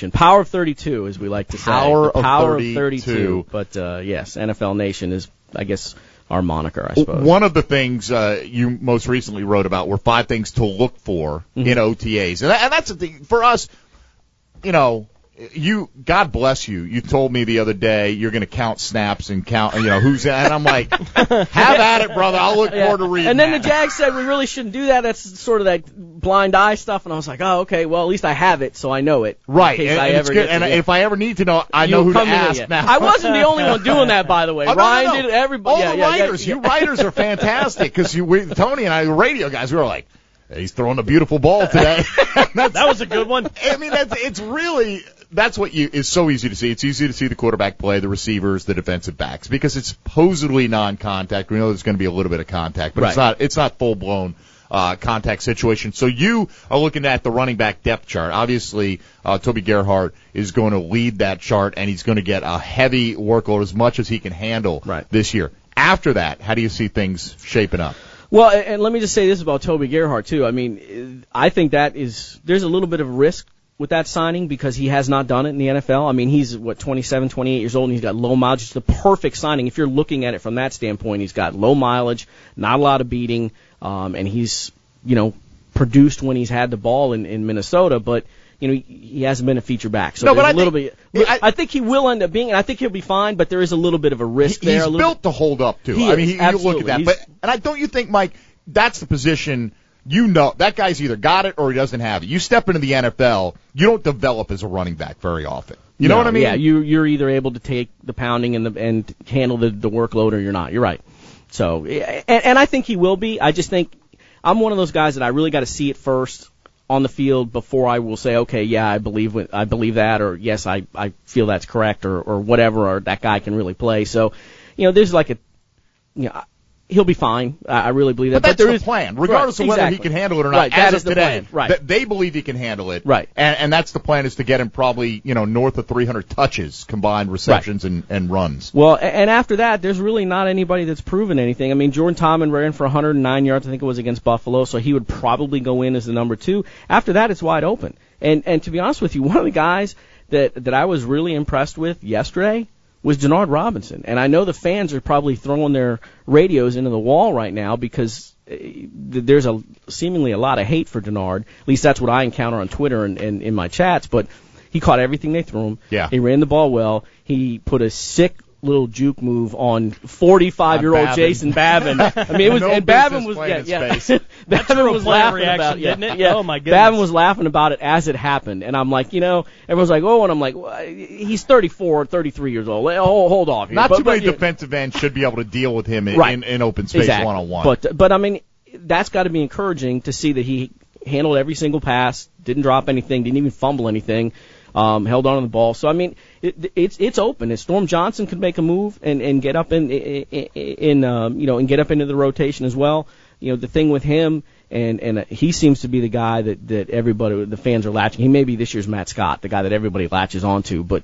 of thirty-two, as we like to say. Power the of power thirty-two. of thirty-two. But uh, yes, N F L Nation is, I guess, our moniker, I suppose. One of the things uh, you most recently wrote about were five things to look for mm-hmm. in O T As, and, that, and that's the thing for us. You know, you God bless you. You told me the other day you're going to count snaps and count, you know, who's and I'm like, have at it, brother. I'll look yeah. forward to reading. And then that. the Jags said we really shouldn't do that. That's sort of that blind eye stuff. And I was like, oh, okay. Well, at least I have it, so I know it. Right. In case and I and, ever it's good. get and to, yeah. if I ever need to know, I you know who to come ask to, yeah. now. I wasn't the only one doing that, by the way. Oh, no, Ryan no, no. did it. Everybody. All yeah, the yeah, writers, yeah, you yeah. writers are fantastic because you, we, Tony and I, the radio guys, we were like, he's throwing a beautiful ball today. That was a good one. I mean, that's it's really. That's what you is so easy to see. It's easy to see the quarterback play, the receivers, the defensive backs, because it's supposedly non-contact. We know there's going to be a little bit of contact, but right. it's not. It's not full blown uh, contact situation. So you are looking at the running back depth chart. Obviously, uh, Toby Gerhart is going to lead that chart, and he's going to get a heavy workload as much as he can handle right. this year. After that, how do you see things shaping up? Well, and let me just say this about Toby Gerhart too. I mean, I think that is there's a little bit of risk with that signing because he has not done it in the N F L. I mean, he's, what, twenty-seven, twenty-eight years old, and he's got low mileage. It's the perfect signing. If you're looking at it from that standpoint, he's got low mileage, not a lot of beating, um, and he's, you know, produced when he's had the ball in, in Minnesota, but, you know, he, he hasn't been a feature back. So no, there's but a I little think, bit, I, I think he will end up being, and I think he'll be fine, but there is a little bit of a risk he, there. He's a little built bit. to hold up, too. He I mean, is, he, you look at that. absolutely. But, and I don't you think, Mike, that's the position. You know, that guy's either got it or he doesn't have it. You step into the N F L, you don't develop as a running back very often. You no, know what I mean? Yeah, you, you're either able to take the pounding and the, and handle the, the workload or you're not. You're right. So, and, and I think he will be. I just think I'm one of those guys that I really got to see it first on the field before I will say, okay, yeah, I believe I believe that, or yes, I, I feel that's correct, or, or whatever, or that guy can really play. So, you know, there's like a, you know, he'll be fine. I really believe that. But that's but there the is, plan, regardless right, of whether exactly. he can handle it or not. Right, as that of is the today, plan. Right. th- they believe he can handle it. Right. And, and that's the plan, is to get him probably, you know, north of three hundred touches, combined receptions right. and, and runs. Well, and after that, there's really not anybody that's proven anything. I mean, Jordan Tillman ran for one hundred nine yards, I think it was against Buffalo, so he would probably go in as the number two. After that, it's wide open. And and to be honest with you, one of the guys that that I was really impressed with yesterday was Denard Robinson. And I know the fans are probably throwing their radios into the wall right now because there's a seemingly a lot of hate for Denard. At least that's what I encounter on Twitter and, and in my chats. But he caught everything they threw him. Yeah. He ran the ball well. He put a sick little juke move on forty-five-year-old Jason Babin. I mean, it was no and Babin was yeah, yeah. Babin was laughing about it, didn't it? Yeah. Oh my goodness. Babin was laughing about it as it happened, and I'm like, you know, everyone's like, oh, and I'm like, well, he's thirty-four, thirty-three years old. Oh, hold off here. Not but, too many but, yeah. defensive ends should be able to deal with him in, right. in, in open space exactly. one-on-one. But but I mean, that's got to be encouraging to see that he handled every single pass, didn't drop anything, didn't even fumble anything. Um, held on to the ball. So I mean, it, it's it's open. If Storm Johnson could make a move and, and get up in in, in um, you know and get up into the rotation as well. You know, the thing with him and and he seems to be the guy that that everybody, the fans are latching. He may be this year's Matt Scott, the guy that everybody latches onto, but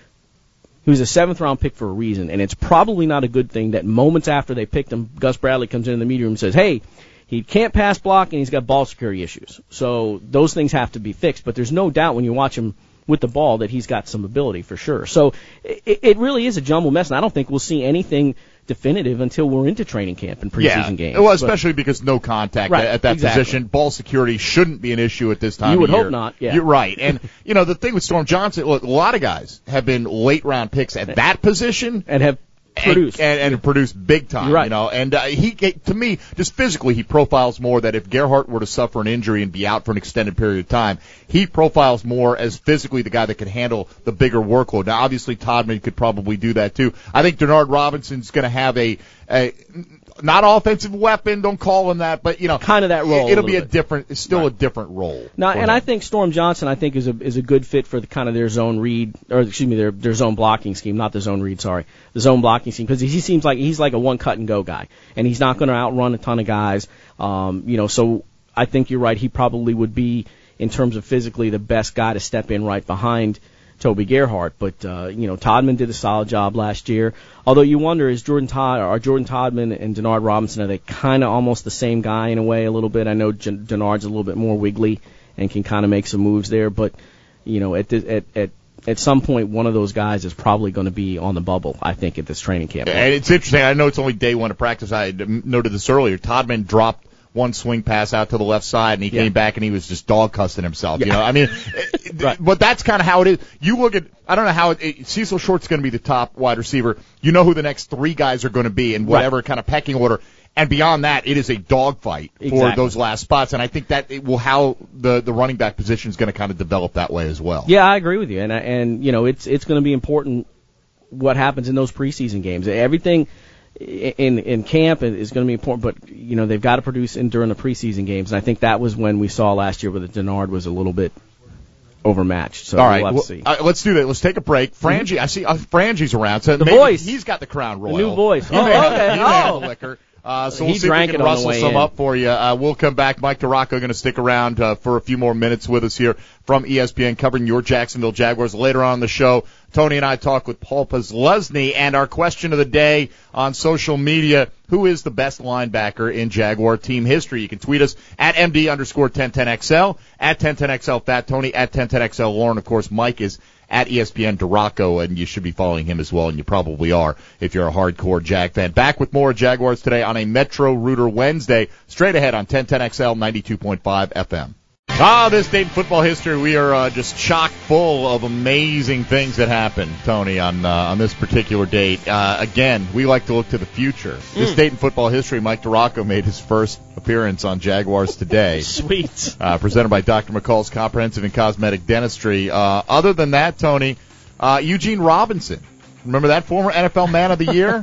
he was a seventh round pick for a reason, and it's probably not a good thing that moments after they picked him, Gus Bradley comes into the media room and says, "Hey, he can't pass block and he's got ball security issues." So those things have to be fixed. But there's no doubt when you watch him with the ball that he's got some ability for sure. So it, it really is a jumbled mess, and I don't think we'll see anything definitive until we're into training camp and preseason yeah. games. Well, especially but, because no contact right, at that exactly. position. Ball security shouldn't be an issue at this time You would of year. hope not, yeah. You're right. And, you know, the thing with Storm Johnson, look, a lot of guys have been late-round picks at that position. And have produced. And, and, and produced big time, right. you know. And uh, he, to me, just physically, he profiles more that if Gerhart were to suffer an injury and be out for an extended period of time, he profiles more as physically the guy that can handle the bigger workload. Now, obviously, Todman could probably do that too. I think Denard Robinson's going to have a, a not offensive weapon, don't call him that, but you know, kind of that role. It'll a be a bit. different, it's still right. a different role. Now, and him. I think Storm Johnson, I think is a is a good fit for the kind of their zone read, or excuse me, their their zone blocking scheme, not the zone read, sorry, the zone blocking scheme, because he seems like he's like a one cut and go guy, and he's not going to outrun a ton of guys. Um, you know, so I think you're right. He probably would be, in terms of physically, the best guy to step in right behind Toby Gerhart. But uh, you know, Todman did a solid job last year. Although you wonder, is Jordan Todd or Jordan Todman and Denard Robinson, are they kind of almost the same guy in a way a little bit? I know Denard's a little bit more wiggly and can kind of make some moves there, but you know, at the, at at at some point, one of those guys is probably going to be on the bubble, I think, at this training camp. And it's interesting. I know it's only day one of practice. I noted this earlier. Todman dropped one swing pass out to the left side, and he yeah. came back, and he was just dog cussing himself. Yeah. You know, I mean, right. But that's kind of how it is. You look at, I don't know how it, it, Cecil Short's going to be the top wide receiver. You know who the next three guys are going to be in whatever right. kind of pecking order. And beyond that, it is a dogfight exactly. for those last spots. And I think that it will how the the running back position is going to kind of develop that way as well. Yeah, I agree with you. And and you know, it's it's going to be important what happens in those preseason games. Everything in in camp is going to be important, but you know, they've got to produce in during the preseason games. And I think that was when we saw last year where the Denard was a little bit overmatched. So all right, we'll have well, to see. Uh, let's do that. Let's take a break. Frangie, mm-hmm. I see uh, Frangie's around. So the maybe voice. He's got the Crown Royal. The new voice. He Oh, may have, okay. he may oh. have the liquor. Uh, so we'll he see if we drank can it on rustle the way some in. up for you. Uh, we'll come back. Mike DeRocco going to stick around uh, for a few more minutes with us here from E S P N covering your Jacksonville Jaguars. Later on in the show, Tony and I talk with Paul Posluszny, and our question of the day on social media, who is the best linebacker in Jaguar team history? You can tweet us at M D underscore ten ten X L, at ten ten X L Fat Tony, at ten ten X L Lauren. Of course, Mike is at E S P N DeRocco, and you should be following him as well, and you probably are if you're a hardcore Jag fan. Back with more Jaguars today on a Metro Rooter Wednesday, straight ahead on ten ten X L ninety-two point five F M. Ah, this Dayton football history, we are uh, just chock full of amazing things that happened, Tony, on uh, on this particular date. Uh, again, we like to look to the future. Mm. This Dayton football history, Mike DeRocco made his first appearance on Jaguars Today. Sweet. Uh, presented by Doctor McCall's Comprehensive and Cosmetic Dentistry. Uh, other than that, Tony, uh, Eugene Robinson. Remember that former N F L Man of the Year?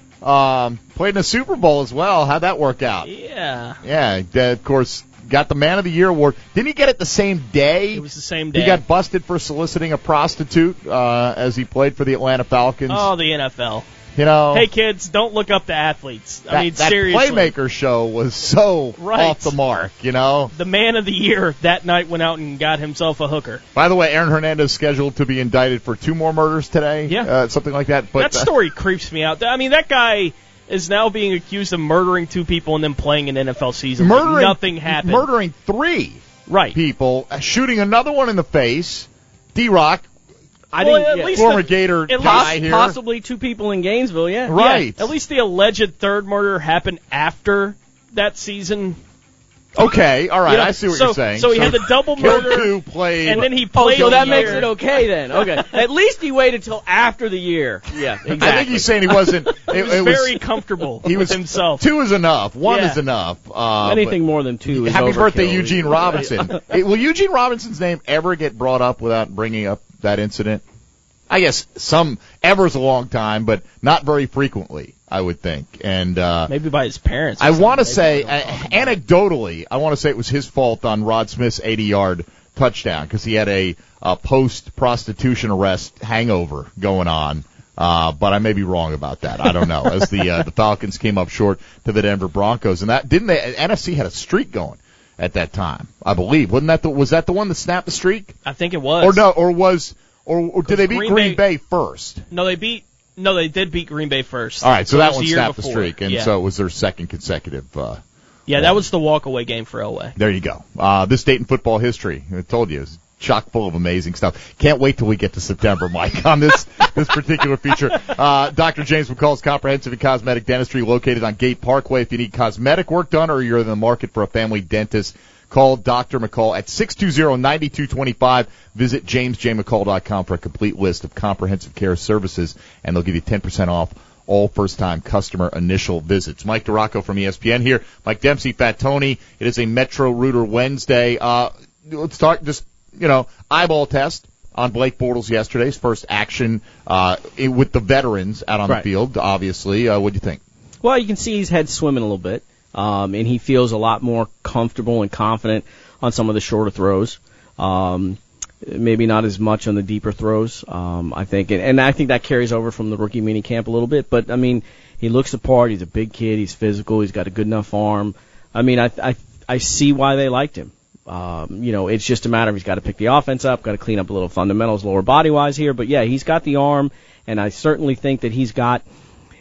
um, played in a Super Bowl as well. How'd that work out? Yeah. Yeah, uh, of course. Got the Man of the Year award. Didn't he get it the same day? It was the same day. He got busted for soliciting a prostitute uh, as he played for the Atlanta Falcons. Oh, the N F L. You know, hey kids, don't look up to athletes. I that, mean, that seriously. Playmaker show was so right. off the mark. You know, the Man of the Year that night went out and got himself a hooker. By the way, Aaron Hernandez scheduled to be indicted for two more murders today. Yeah, uh, something like that. But that story uh, creeps me out. I mean, that guy is now being accused of murdering two people and then playing an N F L season. Murdering, like nothing happened. Murdering three right. people, shooting another one in the face. D-Rock, I well, think at yeah. least former the, Gator at guy least here. Possibly two people in Gainesville, yeah. Right. Yeah, at least the alleged third murder happened after that season. Okay, all right, you know, I see what so, you're saying. So he so had the double murder, two played, and then he Oh, played. so that a makes year. it okay then. Okay, at least he waited till after the year. Yeah, exactly. I think he's saying he wasn't. It, he was it very was, comfortable he with was, himself. Two is enough. One yeah. is enough. Uh, Anything more than two is Happy overkill. birthday, Eugene Robinson. Hey, will Eugene Robinson's name ever get brought up without bringing up that incident? I guess some ever's a long time, but not very frequently, I would think. And uh, maybe by his parents. I want to say, uh, anecdotally, I want to say it was his fault on Rod Smith's eighty-yard touchdown because he had a, a post-prostitution arrest hangover going on. Uh, but I may be wrong about that. I don't know. As the uh, the Falcons came up short to the Denver Broncos, and that didn't they? N F C had a streak going at that time, I believe. Wasn't that the was that the one that snapped the streak? I think it was. Or no, or was. Or, or did they beat Green, Green Bay, Bay first? No, they beat. No, they did beat Green Bay first. All right, so, so that one the snapped before. the streak, and yeah. so it was their second consecutive. Uh, yeah, one. that was the walkaway game for Elway. There you go. Uh, this Dayton football history, I told you, is chock full of amazing stuff. Can't wait till we get to September, Mike, on this this particular feature. Uh, Doctor James McCall's Comprehensive and Cosmetic Dentistry, located on Gate Parkway. If you need cosmetic work done or you're in the market for a family dentist, call Doctor McCall at six two zero, nine two two five. Visit james j mccall dot com for a complete list of comprehensive care services, and they'll give you ten percent off all first-time customer initial visits. Mike DeRocco from E S P N here. Mike Dempsey, Fat Tony. It is a Metro Rooter Wednesday. Uh, let's talk just, you know, eyeball test on Blake Bortles yesterday's first action uh, with the veterans out on right. the field, obviously. Uh, what do you think? Well, you can see his head swimming a little bit. Um, and he feels a lot more comfortable and confident on some of the shorter throws. Um, maybe not as much on the deeper throws, um, I think. And, and I think that carries over from the rookie mini camp a little bit. But, I mean, he looks the part. He's a big kid. He's physical. He's got a good enough arm. I mean, I I, I see why they liked him. Um, you know, it's just a matter of he's got to pick the offense up, got to clean up a little fundamentals lower body-wise here. But, yeah, he's got the arm, and I certainly think that he's got –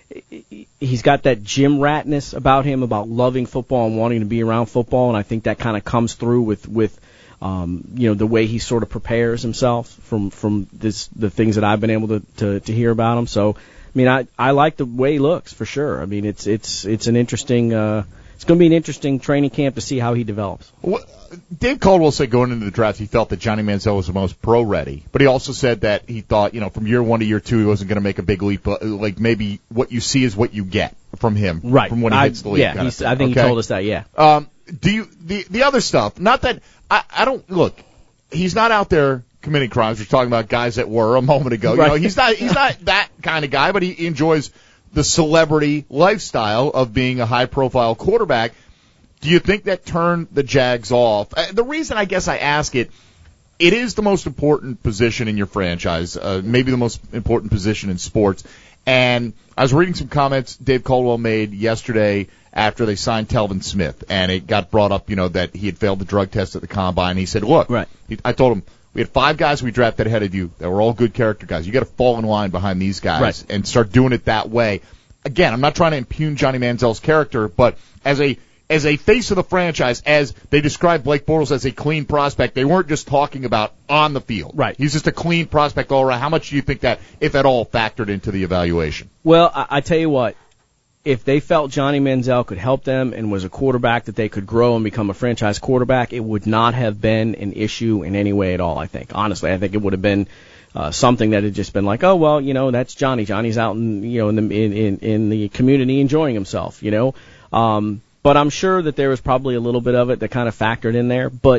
he's got that gym ratness about him, about loving football and wanting to be around football, and I think that kind of comes through with with Um, you know, the way he sort of prepares himself from from this the things that I've been able to, to, to hear about him. So, I mean, I, I like the way he looks for sure. I mean, it's it's it's an interesting uh, it's going to be an interesting training camp to see how he develops. Well, Dave Caldwell said going into the draft he felt that Johnny Manziel was the most pro-ready, but he also said that he thought, you know, from year one to year two he wasn't going to make a big leap. Like maybe what you see is what you get from him, right? From when he I, hits the league. Yeah, he's, I think okay? he told us that. Yeah. Um, do you the the other stuff? Not that I, I don't look. He's not out there committing crimes. We're talking about guys that were a moment ago. Right. You know, he's not he's not that kind of guy, but he enjoys the celebrity lifestyle of being a high-profile quarterback. Do you think that turned the Jags off? Uh, the reason I guess I ask it, it is the most important position in your franchise, uh, maybe the most important position in sports. And I was reading some comments Dave Caldwell made yesterday after they signed Telvin Smith, and it got brought up, you know, that he had failed the drug test at the combine. He said, look, right. he, I told him, we had five guys we drafted ahead of you that were all good character guys. You got to fall in line behind these guys right. and start doing it that way. Again, I'm not trying to impugn Johnny Manziel's character, but as a as a face of the franchise, as they described Blake Bortles as a clean prospect, they weren't just talking about on the field. Right. He's just a clean prospect all around. How much do you think that, if at all, factored into the evaluation? Well, I, I tell you what, if they felt Johnny Manziel could help them and was a quarterback that they could grow and become a franchise quarterback, it would not have been an issue in any way at all, I think. Honestly, I think it would have been uh, something that had just been like, oh, well, you know, that's Johnny. Johnny's out in, you know, in the, in, in, in the community enjoying himself, you know. Um, but I'm sure that there was probably a little bit of it that kind of factored in there. But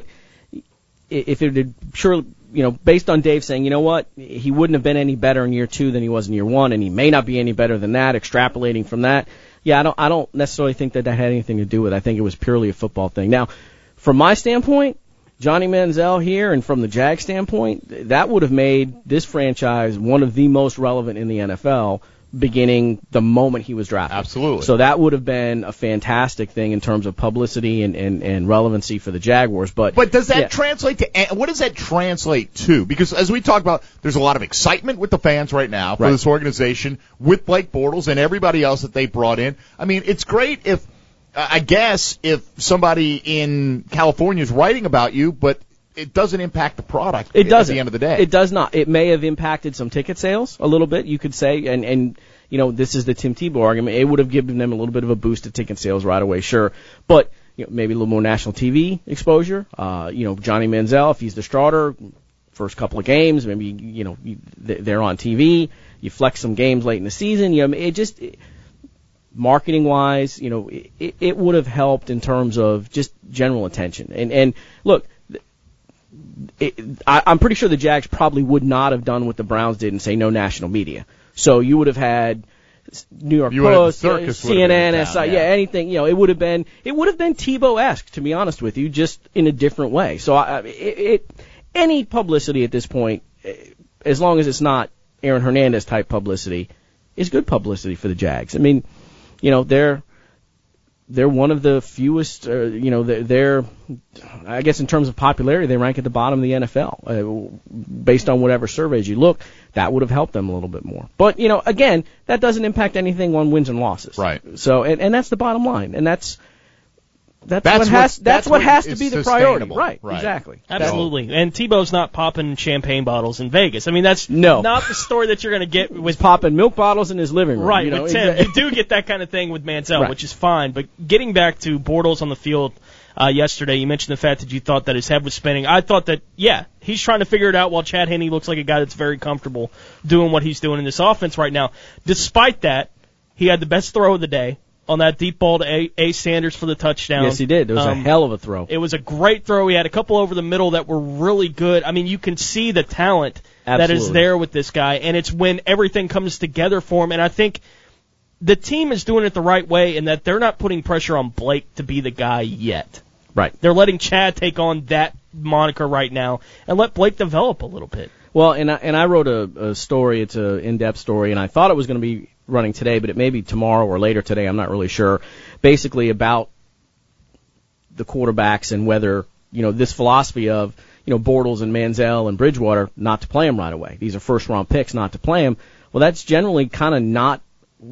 if it had, sure, you know, based on Dave saying, you know what, he wouldn't have been any better in year two than he was in year one, and he may not be any better than that, extrapolating from that, yeah, I don't, I don't necessarily think that that had anything to do with it. I think it was purely a football thing. Now, from my standpoint, Johnny Manziel here, and from the Jag standpoint, that would have made this franchise one of the most relevant in the N F L beginning the moment he was drafted. Absolutely. So that would have been a fantastic thing in terms of publicity and, and, and relevancy for the Jaguars. But but does that yeah. translate to, what does that translate to? Because as we talk about, there's a lot of excitement with the fans right now for right. this organization with Blake Bortles and everybody else that they brought in. I mean, it's great if, I guess, if somebody in California is writing about you, but it doesn't impact the product it doesn't. at the end of the day. It does not. It may have impacted some ticket sales a little bit, you could say, and, and you know, this is the Tim Tebow argument. It would have given them a little bit of a boost to ticket sales right away, sure. But, you know, maybe a little more national T V exposure. Uh, you know, Johnny Manziel, if he's the starter, first couple of games, maybe, you know, you, they're on T V. You flex some games late in the season. You know, it just, it, marketing-wise, you know, it, it would have helped in terms of just general attention. And, and look, It, I, I'm pretty sure the Jags probably would not have done what the Browns did and say no national media. So you would have had New York you Post, uh, C N N, town, S I, yeah. yeah, anything. You know, it would have been it would have been Tebow-esque, to be honest with you, just in a different way. So I, it, it any publicity at this point, as long as it's not Aaron Hernandez type publicity, is good publicity for the Jags. I mean, you know, they're. They're one of the fewest, uh, you know, they're, they're, I guess in terms of popularity, they rank at the bottom of the N F L. Uh, based on whatever surveys you look, that would have helped them a little bit more. But, you know, again, that doesn't impact anything on wins and losses. Right. So, and, and that's the bottom line. And that's, that's, That's what what- has, that's, that's what what has to is be the priority. sustainable. Right, Right. exactly. Absolutely. And Tebow's not popping champagne bottles in Vegas. I mean, that's No. not the story that you're going to get With with popping milk bottles in his living room. Right, you know, with Tim. exactly. You do get that kind of thing with Manziel, Right. which is fine. But getting back to Bortles on the field uh, yesterday, you mentioned the fact that you thought that his head was spinning. I thought that, yeah, he's trying to figure it out while Chad Henne looks like a guy that's very comfortable doing what he's doing in this offense right now. Despite that, he had the best throw of the day on that deep ball to A. A. Sanders for the touchdown. Yes, he did. It was Um, a hell of a throw. It was a great throw. He had a couple over the middle that were really good. I mean, you can see the talent that is Absolutely. there with this guy, and it's when everything comes together for him. And I think the team is doing it the right way in that they're not putting pressure on Blake to be the guy yet. Right. They're letting Chad take on that moniker right now and let Blake develop a little bit. Well, and I, and I wrote a, a story. It's an in-depth story, and I thought it was going to be running today, but it may be tomorrow or later today. I'm not really sure. Basically about the quarterbacks and whether, you know, this philosophy of, you know, Bortles and Manziel and Bridgewater not to play them right away. These are first-round picks, not to play them. Well, that's generally kind of not what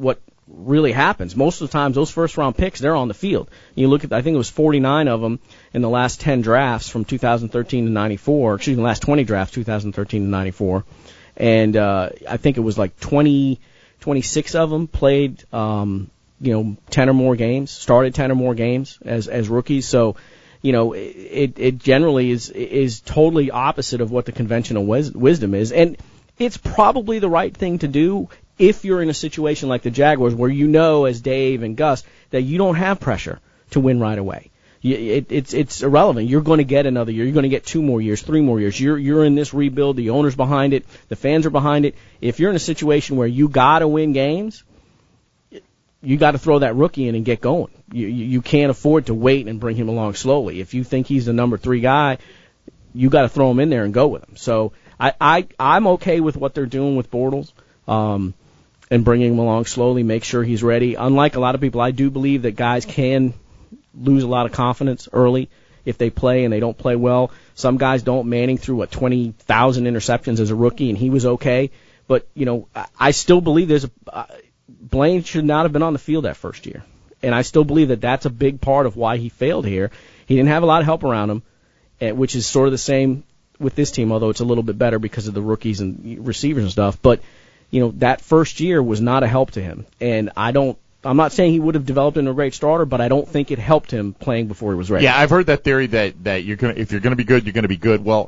really happens. Most of the times, those first-round picks, they're on the field. You look at, I think it was forty-nine of them in the last ten drafts from two thousand thirteen to ninety-four, excuse me, the last twenty drafts, two thousand thirteen to ninety-four. And uh, I think it was like twenty, twenty-six of them played, um, you know, ten or more games, started ten or more games as as rookies. So, you know, it it generally is is totally opposite of what the conventional wis- wisdom is, and it's probably the right thing to do if you're in a situation like the Jaguars, where you know, as Dave and Gus, that you don't have pressure to win right away. It, it's it's irrelevant. You're going to get another year. You're going to get two more years, three more years. You're you're in this rebuild. The owner's behind it. The fans are behind it. If you're in a situation where you got to win games, you got to throw that rookie in and get going. You, you you can't afford to wait and bring him along slowly. If you think he's the number three guy, you got to throw him in there and go with him. So I I I'm okay with what they're doing with Bortles. Um, and bringing him along slowly, make sure he's ready. Unlike a lot of people, I do believe that guys can lose a lot of confidence early if they play and they don't play well. Some guys don't. Manning threw, what, twenty thousand interceptions as a rookie, and he was okay. But, you know, I still believe there's a uh, Blaine should not have been on the field that first year. And I still believe that that's a big part of why he failed here. He didn't have a lot of help around him, which is sort of the same with this team, although it's a little bit better because of the rookies and receivers and stuff. But you know, that first year was not a help to him. And I don't, I'm not saying he would have developed into a great starter, but I don't think it helped him playing before he was ready. Yeah, I've heard that theory that, that you're gonna, if you're going to be good, you're going to be good. Well,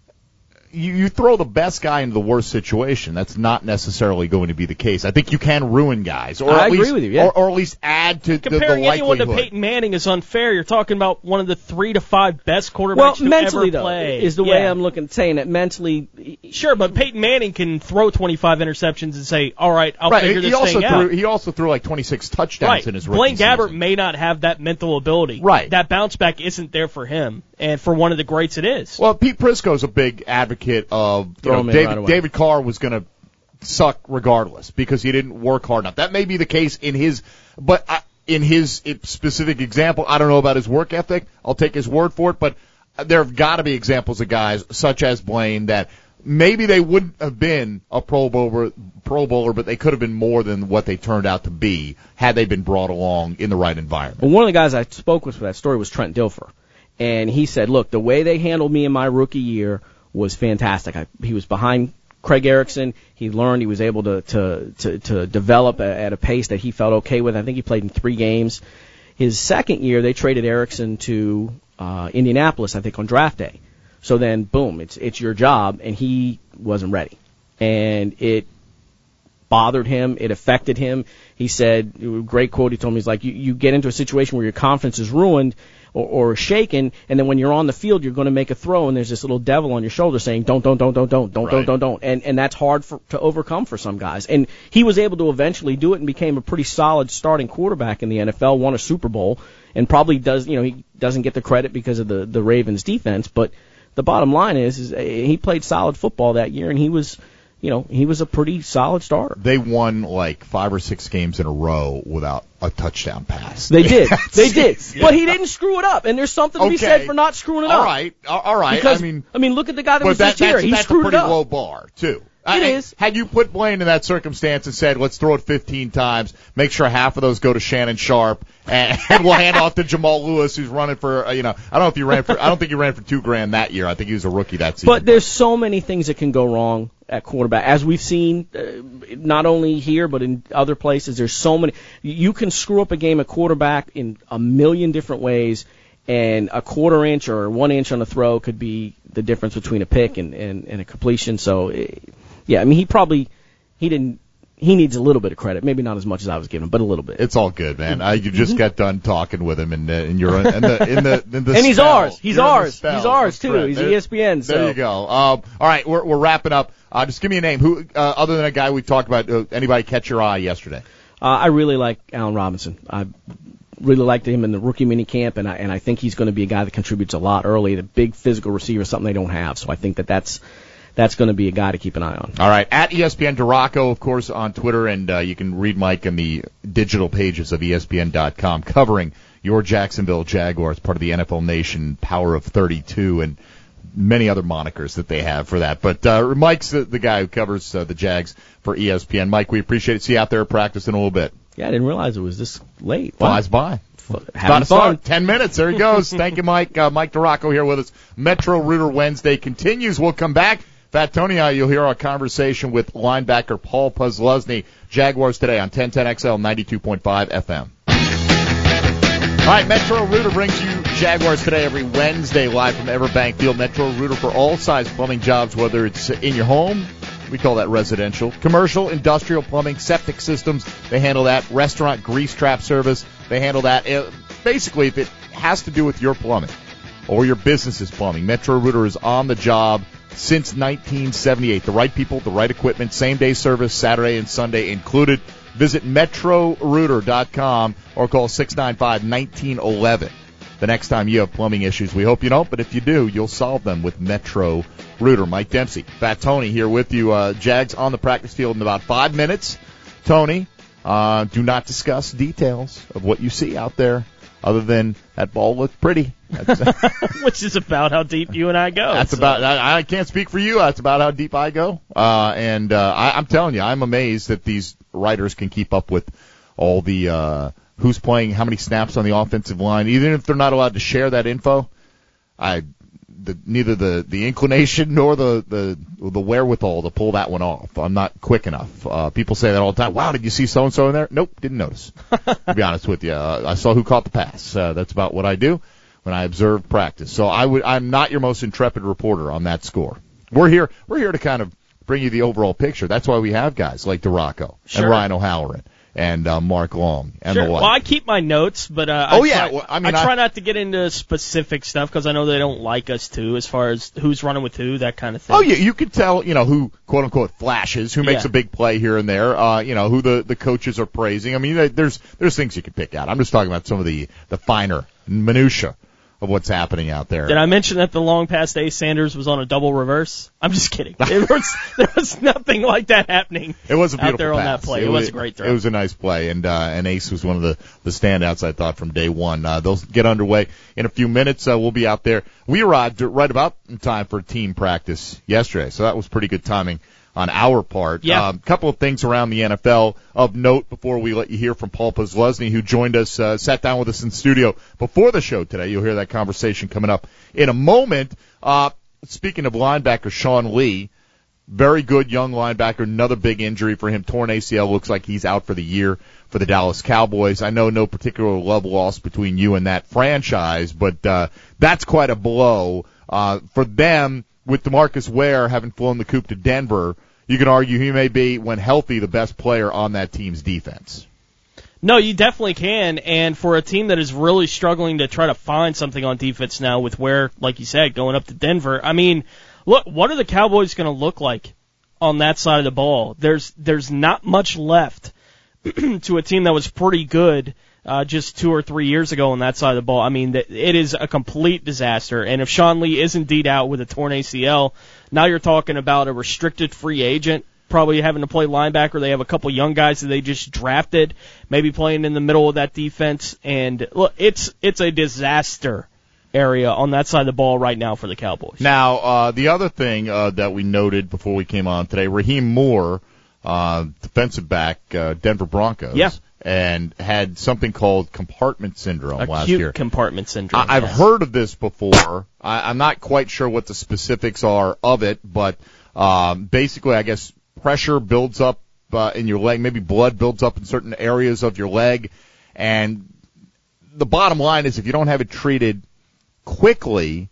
you, you throw the best guy into the worst situation. That's not necessarily going to be the case. I think you can ruin guys. Or I at agree least, with you, yeah. Or, or at least add to the, the Comparing likelihood. anyone to Peyton Manning is unfair. You're talking about one of the three to five best quarterbacks well, to mentally, ever though, play. is the yeah. way I'm looking, saying that mentally. Sure, but Peyton Manning can throw twenty-five interceptions and say, all right, I'll right. figure he this also thing threw, out. He also threw like twenty-six touchdowns right. in his rookie Blaine Gabbert season. may not have that mental ability. Right. That bounce back isn't there for him, and for one of the greats it is. Well, Pete Prisco's a big advocate of, you Throw know, him in David, right away. David Carr was going to suck regardless because he didn't work hard enough. That may be the case in his, but I, in his specific example, I don't know about his work ethic. I'll take his word for it, but there have got to be examples of guys such as Blaine that maybe they wouldn't have been a Pro Bowler, Pro Bowler, but they could have been more than what they turned out to be had they been brought along in the right environment. Well, one of the guys I spoke with for that story was Trent Dilfer, and he said, look, the way they handled me in my rookie year was fantastic. I, he was behind Craig Erickson. He learned. He was able to to to, to develop a, at a pace that he felt okay with. I think he played in three games. His second year, they traded Erickson to uh, Indianapolis, I think, on draft day. So then, boom, it's it's your job, and he wasn't ready, and it bothered him. It affected him. He said, great quote. He told me, he's like, you, you get into a situation where your confidence is ruined or, or shaken, and then when you're on the field, you're going to make a throw, and there's this little devil on your shoulder saying, don't, don't, don't, don't, don't, don't, Right. don't, don't, don't, and and that's hard for, to overcome for some guys. And he was able to eventually do it and became a pretty solid starting quarterback in the N F L, won a Super Bowl, and probably does, you know, he doesn't get the credit because of the the Ravens defense, but the bottom line is, is he played solid football that year, and he was, you know, he was a pretty solid starter. They won like five or six games in a row without a touchdown pass. They did. They did. But he didn't screw it up, and there's something to be Okay. said for not screwing it all up. Right, all all right. Because, I mean, I mean, look at the guy that but was that, just here. that's, He that's a screwed pretty it up. low bar, too. It I, is. Had you put Blaine in that circumstance and said, let's throw it fifteen times, make sure half of those go to Shannon Sharp, and, and we'll hand off to Jamal Lewis, who's running for, uh, you know, I don't know if he ran for, I don't think he ran for two grand that year. I think he was a rookie that season. But there's so many things that can go wrong at quarterback, as we've seen, uh, not only here but in other places. There's so many. You can screw up a game at quarterback in a million different ways, and a quarter inch or one inch on a throw could be the difference between a pick and, and, and a completion. So, uh, yeah, I mean, he probably he didn't. He needs a little bit of credit, maybe not as much as I was giving him, but a little bit. It's all good, man. I, you just got done talking with him, and, uh, and you're in the in the in the and he's spell. ours. He's You're in the ours. spell. He's ours That's too. correct. He's There- E S P N. So. There you go. Um, all right, we're we're wrapping up. Uh, just give me a name. Who, uh, other than a guy we talked about, uh, anybody catch your eye yesterday? Uh, I really like Allen Robinson. I really liked him in the rookie mini camp, and I and I think he's going to be a guy that contributes a lot early. The big physical receiver, something they don't have. So I think that that's that's going to be a guy to keep an eye on. All right, at E S P N Duraco, of course, on Twitter, and uh, you can read Mike on the digital pages of E S P N dot com covering your Jacksonville Jaguars, part of the N F L Nation Power of thirty-two, and many other monikers that they have for that. But uh, Mike's the, the guy who covers uh, the Jags for E S P N. Mike, we appreciate it. See you out there at practice in a little bit. Yeah, I didn't realize it was this late. Flies by. Having About to fun. start. Ten minutes. There he goes. Thank you, Mike. Uh, Mike DeRocco here with us. Metro Rooter Wednesday continues. We'll come back. Fat Tony, you'll hear our conversation with linebacker Paul Posluszny. Jaguars today on ten ten X L ninety-two point five F M. All right, Metro Rooter brings you Jaguars today every Wednesday live from Everbank Field. Metro Rooter for all size plumbing jobs, whether it's in your home, we call that residential, commercial, industrial plumbing, septic systems, they handle that. Restaurant grease trap service, they handle that. It, basically, if it has to do with your plumbing or your business's plumbing, Metro Rooter is on the job since nineteen seventy-eight. The right people, the right equipment, same-day service, Saturday and Sunday included. Visit metro rooter dot com or call six nine five, one nine one one the next time you have plumbing issues. We hope you don't, but if you do, you'll solve them with Metro Rooter. Mike Dempsey, Fat Tony here with you. Uh, Jags on the practice field in about five minutes. Tony, uh, do not discuss details of what you see out there other than that ball looked pretty. Which is about how deep you and I go. That's so. about. I, I can't speak for you. That's about how deep I go. Uh, and uh, I, I'm telling you, I'm amazed that these writers can keep up with all the uh, who's playing, how many snaps on the offensive line, even if they're not allowed to share that info. I the, neither the, the inclination nor the, the the wherewithal to pull that one off. I'm not quick enough. Uh, people say that all the time. Wow, did you see so and so in there? Nope, didn't notice. To be honest with you, uh, I saw who caught the pass. Uh, that's about what I do when I observe practice. So I would, I'm not your most intrepid reporter on that score. We're here, we're here to kind of bring you the overall picture. That's why we have guys like DeRocco Sure. and Ryan O'Halloran and uh, Mark Long and sure. the like. Well, I keep my notes, but uh, oh I yeah, try, well, I mean, I try I, not to get into specific stuff because I know they don't like us too, as far as who's running with who, that kind of thing. Oh yeah, you could tell, you know, who quote unquote flashes, who makes Yeah. a big play here and there, uh, you know, who the, the coaches are praising. I mean, there's there's things you can pick out. I'm just talking about some of the the finer minutia of what's happening out there. Did I mention that the long pass to Ace Sanders was on a double reverse? I'm just kidding. There was, there was nothing like that happening. It was a beautiful out there pass. on that play. It, it was a great throw. It was a nice play, and uh, and Ace was one of the, the standouts, I thought, from day one. Uh, they'll get underway in a few minutes. Uh, we'll be out there. We arrived right about in time for team practice yesterday, so that was pretty good timing on our part. A Yeah. um, couple of things around the N F L of note before we let you hear from Paul Posluszny, who joined us, uh, sat down with us in studio before the show today. You'll hear that conversation coming up in a moment. Uh, speaking of linebacker, Sean Lee, very good young linebacker, another big injury for him. Torn A C L, looks like he's out for the year for the Dallas Cowboys. I know no particular love lost between you and that franchise, but uh, that's quite a blow. Uh, for them, with DeMarcus Ware having flown the coop to Denver, you can argue he may be, when healthy, the best player on that team's defense. No, you definitely can, and for a team that is really struggling to try to find something on defense now with Ware, like you said, going up to Denver, I mean, look, what are the Cowboys going to look like on that side of the ball? There's there's not much left to a team that was pretty good uh, just two or three years ago on that side of the ball. I mean, it is a complete disaster. And if Sean Lee is indeed out with a torn A C L, now you're talking about a restricted free agent, probably having to play linebacker. They have a couple young guys that they just drafted, maybe playing in the middle of that defense. And look, it's it's a disaster area on that side of the ball right now for the Cowboys. Now, uh, the other thing uh, that we noted before we came on today, Raheem Moore, uh, defensive back, uh, Denver Broncos, Yeah. and had something called compartment syndrome Acute last year. compartment syndrome. I- I've yes. heard of this before. I- I'm not quite sure what the specifics are of it, but um, basically, I guess pressure builds up uh, in your leg, maybe blood builds up in certain areas of your leg, and the bottom line is if you don't have it treated quickly,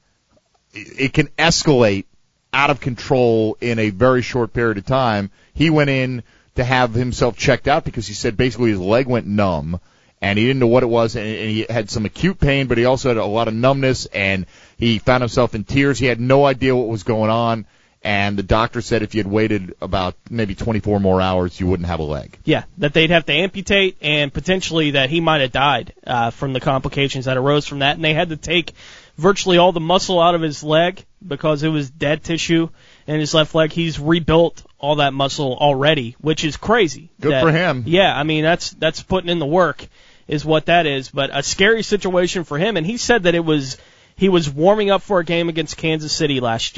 it can escalate out of control in a very short period of time. He went in to have himself checked out because he said basically his leg went numb and he didn't know what it was, and he had some acute pain, but he also had a lot of numbness, and he found himself in tears. He had no idea what was going on, and the doctor said if you had waited about maybe twenty-four more hours, you wouldn't have a leg. Yeah, that they'd have to amputate, and potentially that he might have died uh, from the complications that arose from that. And they had to take virtually all the muscle out of his leg because it was dead tissue in his left leg. He's rebuilt all that muscle already, which is crazy. Good that, for him. Yeah, I mean, that's that's putting in the work is what that is. But a scary situation for him, and he said that it was he was warming up for a game against Kansas City last year,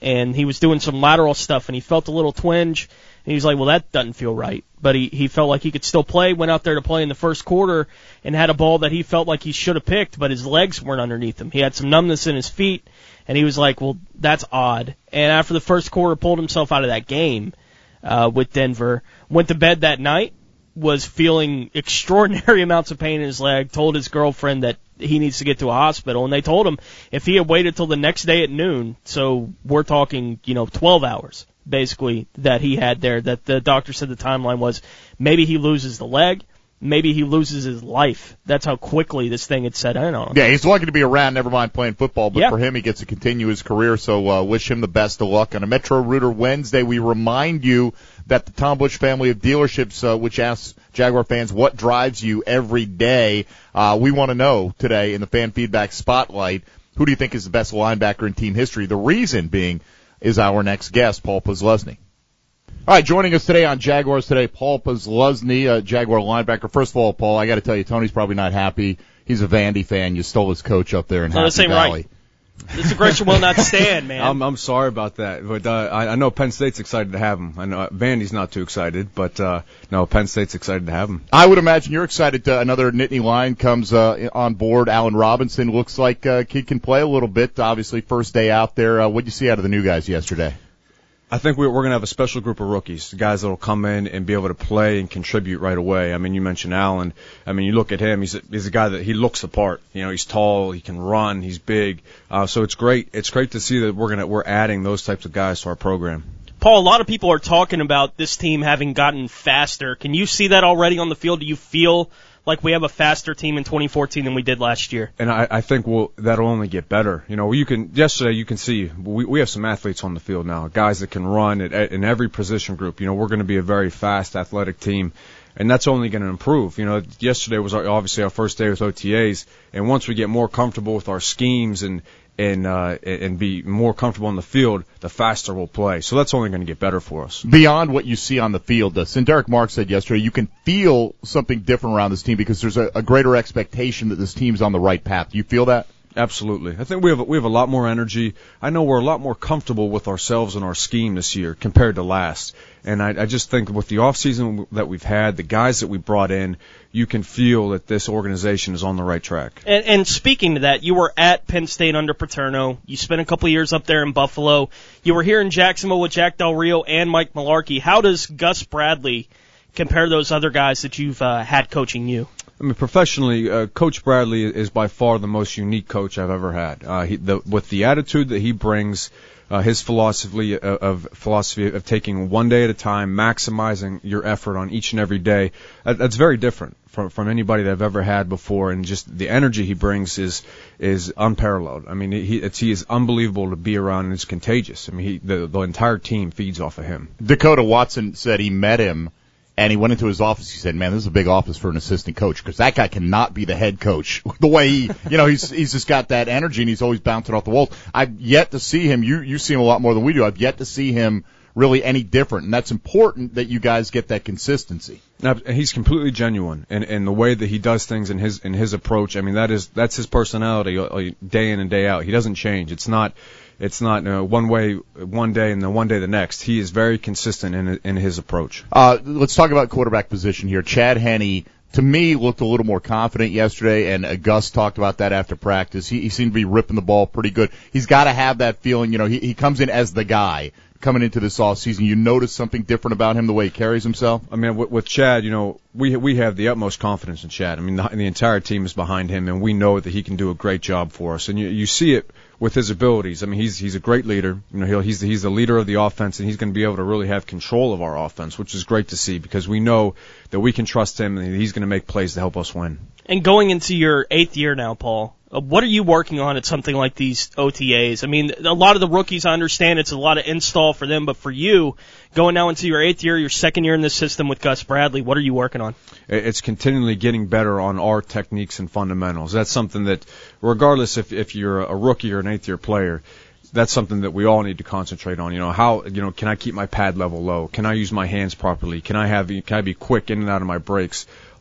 and he was doing some lateral stuff, and he felt a little twinge, and he was like, well, that doesn't feel right. But he, he felt like he could still play, went out there to play in the first quarter, and had a ball that he felt like he should have picked, but his legs weren't underneath him. He had some numbness in his feet, and he was like, well, that's odd. And after the first quarter, pulled himself out of that game uh, with Denver, went to bed that night, was feeling extraordinary amounts of pain in his leg, told his girlfriend that he needs to get to a hospital, and they told him if he had waited till the next day at noon, so we're talking, you know, twelve hours, basically, that he had there, that the doctor said the timeline was maybe he loses the leg, maybe he loses his life. That's how quickly this thing had set in on him. Yeah, he's lucky to be around, never mind playing football, but yeah. for him, he gets to continue his career, so uh, wish him the best of luck. On a Metro Rooter Wednesday, we remind you that the Tom Bush family of dealerships, uh, which asks Jaguar fans what drives you every day, uh, we want to know today in the Fan Feedback Spotlight, who do you think is the best linebacker in team history? The reason being is our next guest, Paul Posluszny. All right, joining us today on Jaguars Today, Paul Posluszny, uh, Jaguar linebacker. First of all, Paul, I got to tell you, Tony's probably not happy. He's a Vandy fan. You stole his coach up there in no, Happy this ain't Valley. Right. This aggression will not stand, man. I'm, I'm sorry about that, but uh, I, I know Penn State's excited to have him. I know Vandy's not too excited, but uh, no, Penn State's excited to have him. I would imagine you're excited. To, another Nittany Lion comes uh, on board. Allen Robinson looks like uh, kid can play a little bit. Obviously, first day out there. Uh, what did you see out of the new guys yesterday? I think we're, we're going to have a special group of rookies, the guys that will come in and be able to play and contribute right away. I mean, you mentioned Allen. I mean, you look at him, he's a, he's a guy that he looks the part. You know, he's tall, he can run, he's big. Uh, so it's great. It's great to see that we're going to, we're adding those types of guys to our program. Paul, a lot of people are talking about this team having gotten faster. Can you see that already on the field? Do you feel like we have a faster team in twenty fourteen than we did last year? And I, I think we'll, that'll only get better. You know, you can yesterday you can see we, we have some athletes on the field now, guys that can run at, at, in every position group. You know, we're going to be a very fast, athletic team, and that's only going to improve. You know, yesterday was our, obviously our first day with O T As, and once we get more comfortable with our schemes and and uh, and be more comfortable on the field, the faster we'll play. So that's only going to get better for us. Beyond what you see on the field, uh, Derek Mark said yesterday, you can feel something different around this team because there's a, a greater expectation that this team's on the right path. Do you feel that? Absolutely. I think we have we have a lot more energy. I know we're a lot more comfortable with ourselves and our scheme this year compared to last. And I, I just think with the off season that we've had, the guys that we brought in, you can feel that this organization is on the right track. And, and speaking to that, you were at Penn State under Paterno. You spent a couple of years up there in Buffalo. You were here in Jacksonville with Jack Del Rio and Mike Mularkey. How does Gus Bradley compare to those other guys that you've uh, had coaching you? I mean, professionally, uh, Coach Bradley is by far the most unique coach I've ever had. Uh, he, the, with the attitude that he brings, uh, his philosophy of, of philosophy of taking one day at a time, maximizing your effort on each and every day, that, that's very different from from anybody that I've ever had before. And just the energy he brings is is unparalleled. I mean, he it's, he is unbelievable to be around, and it's contagious. I mean, he, the the entire team feeds off of him. Dakota Watson said he met him. And he went into his office. He said, man, this is a big office for an assistant coach because that guy cannot be the head coach. The way he, you know, he's he's just got that energy and he's always bouncing off the walls. I've yet to see him. You you see him a lot more than we do. I've yet to see him really any different. And that's important that you guys get that consistency. Now, he's completely genuine in, in the way that he does things in his in his approach. I mean, that is that's his personality day in and day out. He doesn't change. It's not. It's not uh, one way one day and then one day the next. He is very consistent in in his approach. Uh, let's talk about quarterback position here. Chad Henne, to me, looked a little more confident yesterday, and uh, Gus talked about that after practice. He, he seemed to be ripping the ball pretty good. He's got to have that feeling. You know, he, he comes in as the guy coming into this off season. You notice something different about him, the way he carries himself? I mean, with, with Chad, you know, we we have the utmost confidence in Chad. I mean, the, the entire team is behind him, and we know that he can do a great job for us. And you, you see it with his abilities. I mean, he's he's a great leader. You know, he'll, he's the, he's the leader of the offense, and he's going to be able to really have control of our offense, which is great to see because we know that we can trust him, and he's going to make plays to help us win. And going into your eighth year now, Paul, uh, what are you working on at something like these O T As? I mean, a lot of the rookies, I understand it's a lot of install for them, but for you, going now into your eighth year, your second year in this system with Gus Bradley, what are you working on? It's continually getting better on our techniques and fundamentals. That's something that, regardless if, if you're a rookie or an eighth year player, that's something that we all need to concentrate on. You know, how, you know, can I keep my pad level low? Can I use my hands properly? Can I have, can I be quick in and out of my breaks?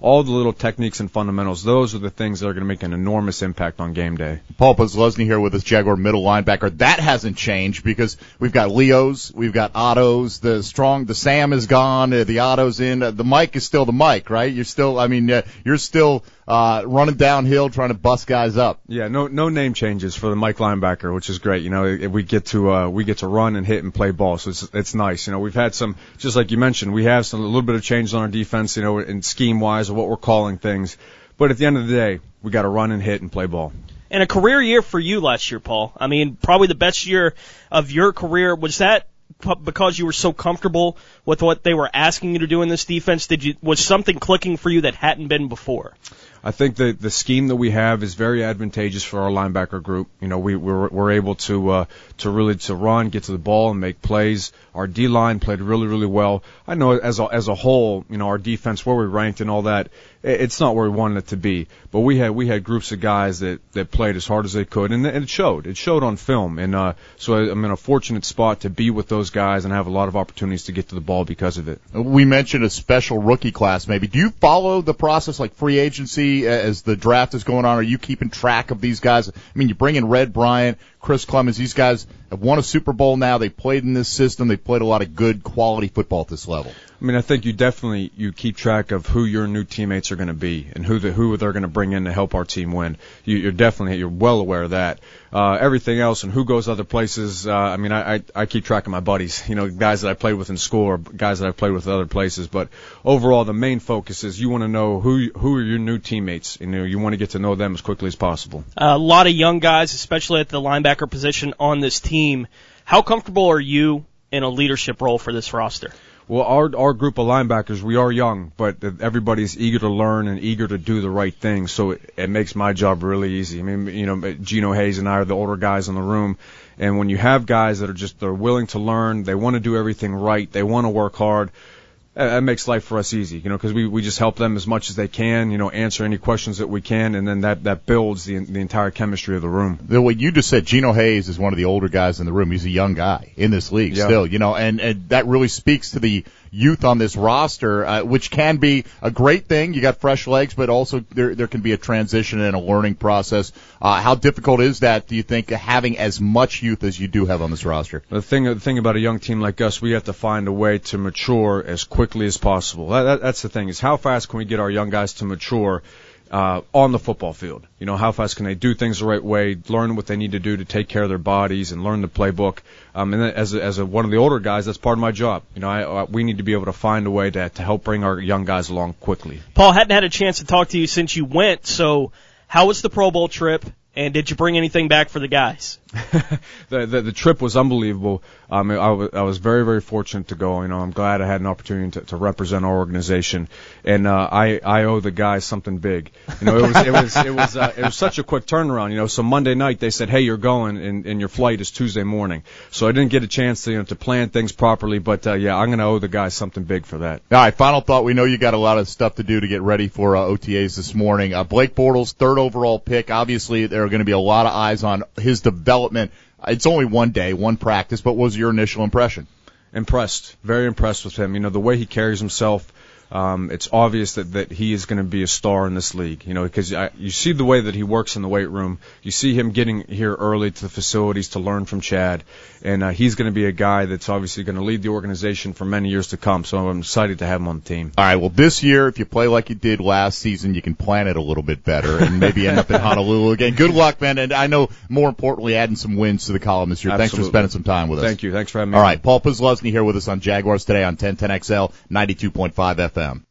all the little techniques and fundamentals, those are the things that are going to make an enormous impact on game day. Paul Posluszny here with us, Jaguar middle linebacker. That hasn't changed because we've got Leos, we've got Ottos, the strong, the Sam is gone, uh, the Otto's in, uh, the Mike is still the Mike, right? You're still, I mean, uh, you're still uh, running downhill trying to bust guys up. Yeah, no, no name changes for the Mike linebacker, which is great. You know, we get to, uh, we get to run and hit and play ball, so it's, it's nice. You know, we've had some, just like you mentioned, we have some, a little bit of change on our defense, you know, in scheme-wise of what we're calling things. But at the end of the day, we got to run and hit and play ball. And a career year for you last year, Paul. I mean, probably the best year of your career. Was that because you were so comfortable with what they were asking you to do in this defense? Did you, was something clicking for you that hadn't been before? I think the the scheme that we have is very advantageous for our linebacker group. You know, we we're, we're able to uh, to really to run, get to the ball, and make plays. Our D line played really really well. I know as a, as a whole, you know, our defense where we ranked and all that, it's not where we wanted it to be. But we had we had groups of guys that, that played as hard as they could, and, and it showed. It showed on film, and uh, so I'm in a fortunate spot to be with those guys and have a lot of opportunities to get to the ball because of it. We mentioned a special rookie class. Maybe do you follow the process like free agency as the draft is going on? Are you keeping track of these guys? I mean, you bring in Red Bryant, Chris Clemens. These guys have won a Super Bowl now. They played in this system. They played a lot of good quality football at this level. I mean, I think you definitely you keep track of who your new teammates are going to be and who the, who they're going to bring in to help our team win. You, you're definitely you're well aware of that. Uh, everything else and who goes other places. Uh, I mean, I, I I keep track of my buddies. You know, guys that I played with in school or guys that I played with other places. But overall, the main focus is you want to know who who are your new teammates. You know, you want to get to know them as quickly as possible. A lot of young guys, especially at the linebacker position on this team. How comfortable are you in a leadership role for this roster? Well, our our group of linebackers, we are young, but everybody's eager to learn and eager to do the right thing, so it, it makes my job really easy. I mean, you know, Gino Hayes and I are the older guys in the room, and when you have guys that are just they're willing to learn, they want to do everything right, they want to work hard, that makes life for us easy, you know, because we, we just help them as much as they can, you know, answer any questions that we can, and then that, that builds the the entire chemistry of the room. The way you just said, Gino Hayes is one of the older guys in the room. He's a young guy in this league yeah. still, you know, and, and that really speaks to the youth on this roster, uh, which can be a great thing. You got fresh legs, but also there there can be a transition and a learning process. Uh, how difficult is that, do you think, having as much youth as you do have on this roster? The thing, the thing about a young team like us, we have to find a way to mature as quickly as possible. That, that, that's the thing, is how fast can we get our young guys to mature uh, on the football field? You know, how fast can they do things the right way, learn what they need to do to take care of their bodies and learn the playbook. Um, and as a, as a, one of the older guys, that's part of my job. You know, I, I, we need to be able to find a way to, to help bring our young guys along quickly. Paul, hadn't had a chance to talk to you since you went, so how was the Pro Bowl trip? And did you bring anything back for the guys? the, the the trip was unbelievable. Um, I, w- I was very very fortunate to go. You know, I'm glad I had an opportunity to, to represent our organization, and uh, I I owe the guys something big. You know, it was it was it was uh, it was such a quick turnaround. You know, so Monday night they said, hey, you're going, and, and your flight is Tuesday morning. So I didn't get a chance to you know to plan things properly, but uh, yeah, I'm going to owe the guys something big for that. All right, final thought. We know you got a lot of stuff to do to get ready for uh, O T As this morning. Uh, Blake Bortles, third overall pick. Obviously, there are going to be a lot of eyes on his development. It's only one day, one practice, but what was your initial impression? Impressed. Very impressed with him. You know, the way he carries himself, um, it's obvious that, that he is going to be a star in this league, you know, because I, you see the way that he works in the weight room. You see him getting here early to the facilities to learn from Chad, and uh, he's going to be a guy that's obviously going to lead the organization for many years to come, so I'm excited to have him on the team. All right, well, this year, if you play like you did last season, you can plan it a little bit better and maybe end up in Honolulu again. Good luck, man, and I know, more importantly, adding some wins to the column this year. Absolutely. Thanks for spending some time with us. Thank you. Thanks for having me. All right, Paul Posluszny here with us on Jaguars Today on ten ten X L, ninety-two point five F M.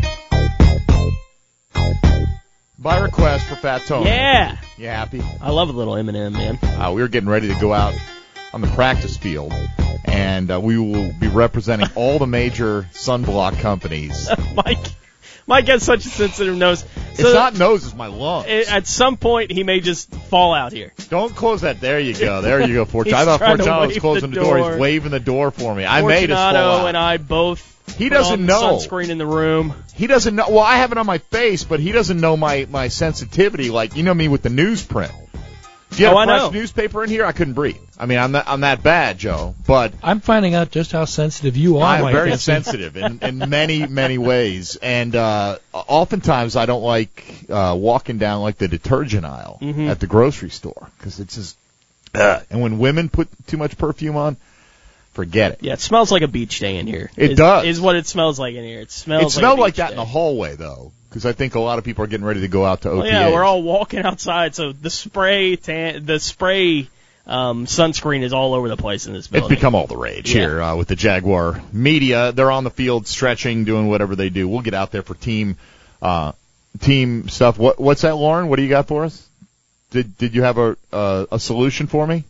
By request for Fat Tony. Yeah. You happy? I love a little Eminem, man. Uh, we were getting ready to go out on the practice field, and uh, we will be representing all the major sunblock companies. Mike, Mike has such a sensitive nose. So it's not nose, it's my lungs. It, at some point, he may just fall out here. Don't close that. There you go. There you go, Fortunato. I thought Fortunato was closing the door. the door. He's waving the door for me. I Fortunato made us fall out. and I both he put doesn't on know. sunscreen in the room. He doesn't know. Well, I have it on my face, but he doesn't know my, my sensitivity. Like, you know me with the newsprint. If you had Oh, a I fresh know. newspaper in here, I couldn't breathe. I mean, I'm that, I'm that bad, Joe. But I'm finding out just how sensitive you are. I'm Mike. very That's- sensitive in, in many, many ways. And uh, oftentimes I don't like uh, walking down like the detergent aisle Mhm. at the grocery store because it's just. Uh, and when women put too much perfume on, forget it. Yeah, it smells like a beach day in here. It is, does. Is what it smells like in here. It smells. It smelled like, like a beach that day. in the hallway though, because I think a lot of people are getting ready to go out to O P A. Well, yeah, we're all walking outside, so the spray tan, the spray um, sunscreen is all over the place in this It's building. become all the rage Yeah. here uh, with the Jaguar media. They're on the field stretching, doing whatever they do. We'll get out there for team uh, team stuff. What, what's that, Lauren? What do you got for us? Did Did you have a uh, a solution for me?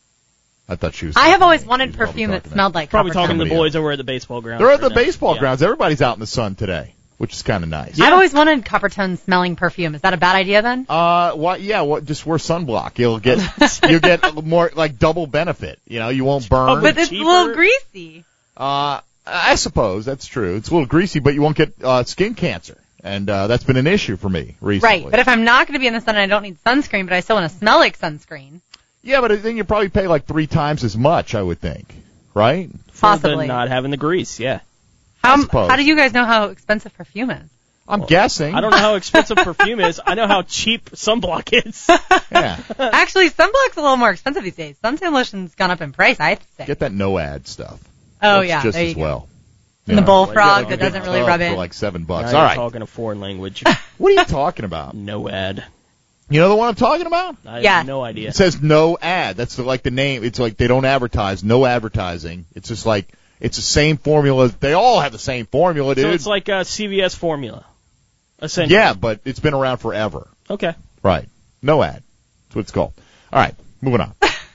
I thought she was. I have always She wanted was probably perfume that talking smelled like Probably Coppertone. talking to the Somebody boys over at the baseball grounds. They're at right the now. baseball Yeah. grounds. Everybody's out in the sun today, which is kind of nice. I've always wanted Coppertone smelling perfume. Is that a bad idea then? Uh, what? Yeah, what? Just wear sunblock. You'll get you'll get more like double benefit. You know, you won't burn. But it's a little greasy. Uh, I suppose that's true. It's a little greasy, but you won't get uh, skin cancer, and uh, that's been an issue for me recently. Right, but if I'm not going to be in the sun and I don't need sunscreen, but I still want to smell like sunscreen. Yeah, but I think you probably pay like three times as much. I would think, right? For Possibly. the not having the grease, yeah. How, suppose. how do you guys know how expensive perfume is? I'm guessing. I don't know how expensive perfume is. I know how cheap sunblock is. Yeah, Actually, sunblock's a little more expensive these days. Suntan lotion's gone up in price, I have to say. get that no ad stuff. Oh, Works yeah, just there as you go. well. And the Yeah. bullfrog Like, that get a doesn't really tub rub for in. like seven bucks. Now All you're right. talking a foreign language. What are you talking about? No ad. You know the one I'm talking about? I Yeah. have no idea. It says no ad. That's the, like the name. It's like they don't advertise. No advertising. It's just like it's the same formula. They all have the same formula, dude. So it's like a C V S formula, essentially. Yeah, but it's been around forever. Okay. Right. No ad. That's what it's called. All right. Moving on.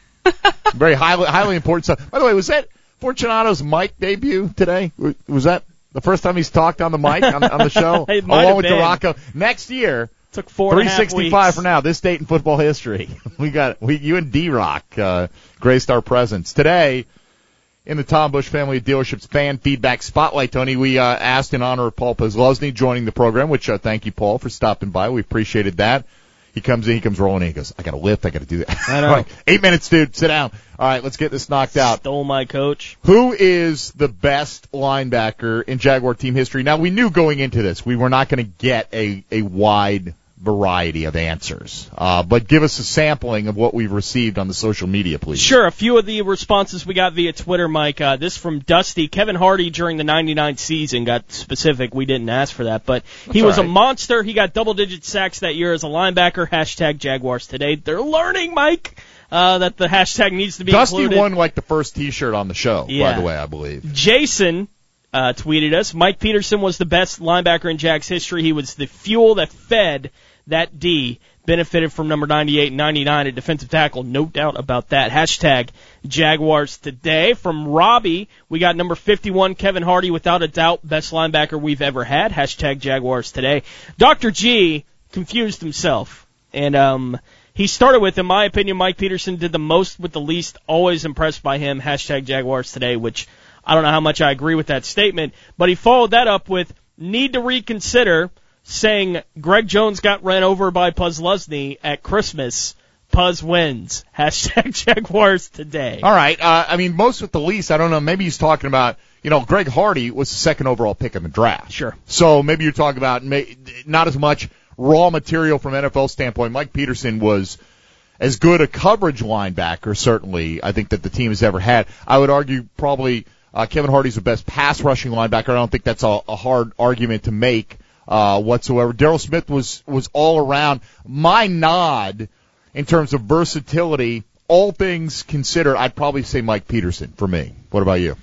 Very highly highly important stuff. By the way, was that Fortunato's mic debut today? Was that the first time he's talked on the mic on, on the show? It might Along have with been. DeRocco. Next year, Took four and a three half sixty-five weeks. for now. This date in football history. We got we you and D-Rock uh, graced our presence today in the Tom Bush Family of Dealerships fan feedback spotlight. Tony, we uh, asked in honor of Paul Pozlosny joining the program, which uh, thank you, Paul, for stopping by. We appreciated that. He comes in, he comes rolling in, he goes, I got to lift, I got to do that. I know. Like, eight minutes, dude, sit down. All right, let's get this knocked out. Stole my coach. Who is the best linebacker in Jaguar team history? Now, we knew going into this we were not going to get a, a wide variety of answers, uh, but give us a sampling of what we've received on the social media, please. Sure, a few of the responses we got via Twitter, Mike. Uh, this from Dusty. Kevin Hardy during the ninety-nine season got specific. We didn't ask for that, but he That's was all a right. monster. He got double-digit sacks that year as a linebacker. Hashtag Jaguars today. They're learning, Mike, uh, that the hashtag needs to be Dusty included. won like the first T-shirt on the show, Yeah. by the way, I believe. Jason uh, tweeted us, Mike Peterson was the best linebacker in Jags history. He was the fuel that fed that D, benefited from number ninety-eight and ninety-nine at defensive tackle. No doubt about that. Hashtag Jaguars today. From Robbie, we got number fifty-one, Kevin Hardy, without a doubt, best linebacker we've ever had. Hashtag Jaguars today. Doctor G confused himself. And um, he started with, in my opinion, Mike Peterson did the most with the least. Always impressed by him. Hashtag Jaguars today, which I don't know how much I agree with that statement. But he followed that up with, need to reconsider, saying Greg Jones got ran over by Pozlosny at Christmas. Puz wins. Hashtag Jaguars today. All right. Uh, I mean, most with the least, I don't know. Maybe he's talking about, you know, Greg Hardy was the second overall pick in the draft. Sure. So maybe you're talking about may, not as much raw material from N F L standpoint. Mike Peterson was as good a coverage linebacker, certainly, I think, that the team has ever had. I would argue probably uh, Kevin Hardy's the best pass rushing linebacker. I don't think that's a, a hard argument to make uh, whatsoever. Darryl Smith was, was all around. My nod in terms of versatility, all things considered, I'd probably say Mike Peterson for me. What about you?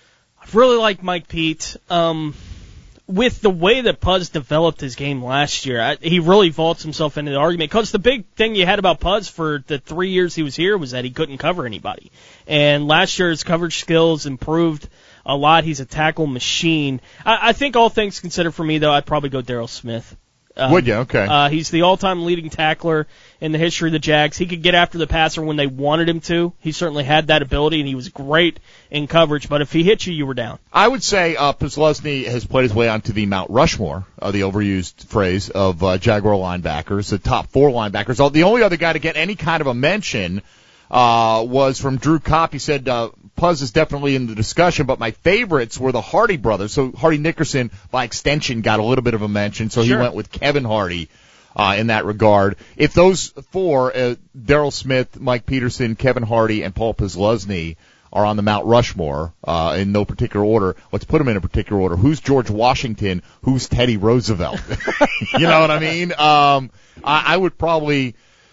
I really like Mike Pete. Um, with the way that Puz developed his game last year, I, he really vaults himself into the argument. Because the big thing you had about Puz for the three years he was here was that he couldn't cover anybody. And last year his coverage skills improved a lot. He's a tackle machine. I, I think all things considered for me, though, I'd probably go Darryl Smith. Um, Would you? Okay. Uh, he's the all-time leading tackler in the history of the Jags. He could get after the passer when they wanted him to. He certainly had that ability, and he was great in coverage. But if he hit you, you were down. I would say uh, Posluszny has played his way onto the Mount Rushmore, uh, the overused phrase, of uh, Jaguar linebackers, the top four linebackers. The only other guy to get any kind of a mention uh, was from Drew Kopp. He said uh, Puz is definitely in the discussion, but my favorites were the Hardy brothers. So Hardy Nickerson, by extension, got a little bit of a mention, so Sure. he went with Kevin Hardy uh, in that regard. If those four, uh, Daryl Smith, Mike Peterson, Kevin Hardy, and Paul Posluszny, are on the Mount Rushmore uh, in no particular order, let's put them in a particular order. Who's George Washington? Who's Teddy Roosevelt? You know what I mean? Um, I, I would probably...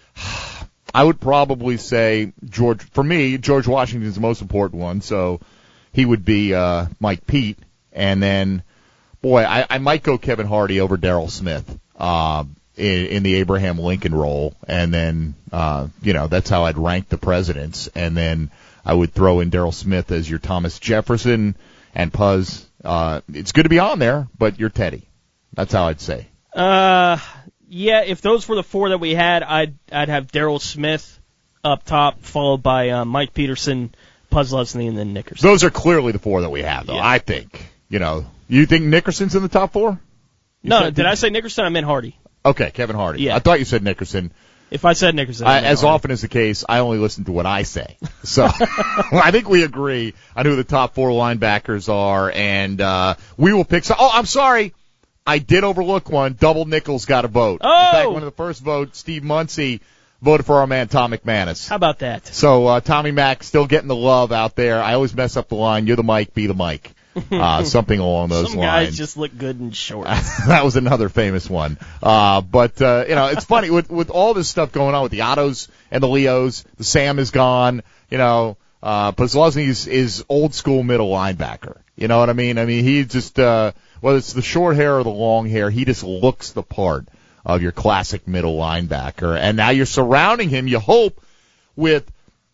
I would probably say George, for me, George Washington's the most important one, so he would be uh, Mike Pete. And then, boy, I, I might go Kevin Hardy over Daryl Smith uh, in, in the Abraham Lincoln role. And then, uh, you know, that's how I'd rank the presidents. And then I would throw in Daryl Smith as your Thomas Jefferson and Puz. Uh, it's good to be on there, but you're Teddy. That's how I'd say. Uh, yeah, if those were the four that we had, I'd I'd have Daryl Smith up top, followed by uh, Mike Peterson, Posluszny, and then Nickerson. Those are clearly the four that we have, though, Yeah. I think. You know, you think Nickerson's in the top four? You No, said- did I say Nickerson? I meant Hardy. Okay, Kevin Hardy. Yeah. I thought you said Nickerson. If I said Nickerson, I I, meant as Hardy. often as the case, I only listen to what I say. So I think we agree on who the top four linebackers are, and uh, we will pick some. Oh, I'm sorry. I did overlook one. Double Nickels got a vote. Oh! In fact, one of the first votes, Steve Muncie voted for our man Tom McManus. How about that? So uh, Tommy Mack still getting the love out there. I always mess up the line. You're the Mike, be the Mike. Uh, something along those Some lines. guys just look good in shorts. That was another famous one. Uh, but, uh, you know, it's funny with, with all this stuff going on with the Ottos and the Leos, the Sam is gone, you know, uh, Posluszny is, is old school middle linebacker. You know what I mean? I mean, he just, uh, whether it's the short hair or the long hair, he just looks the part of your classic middle linebacker. And now you're surrounding him, you hope, with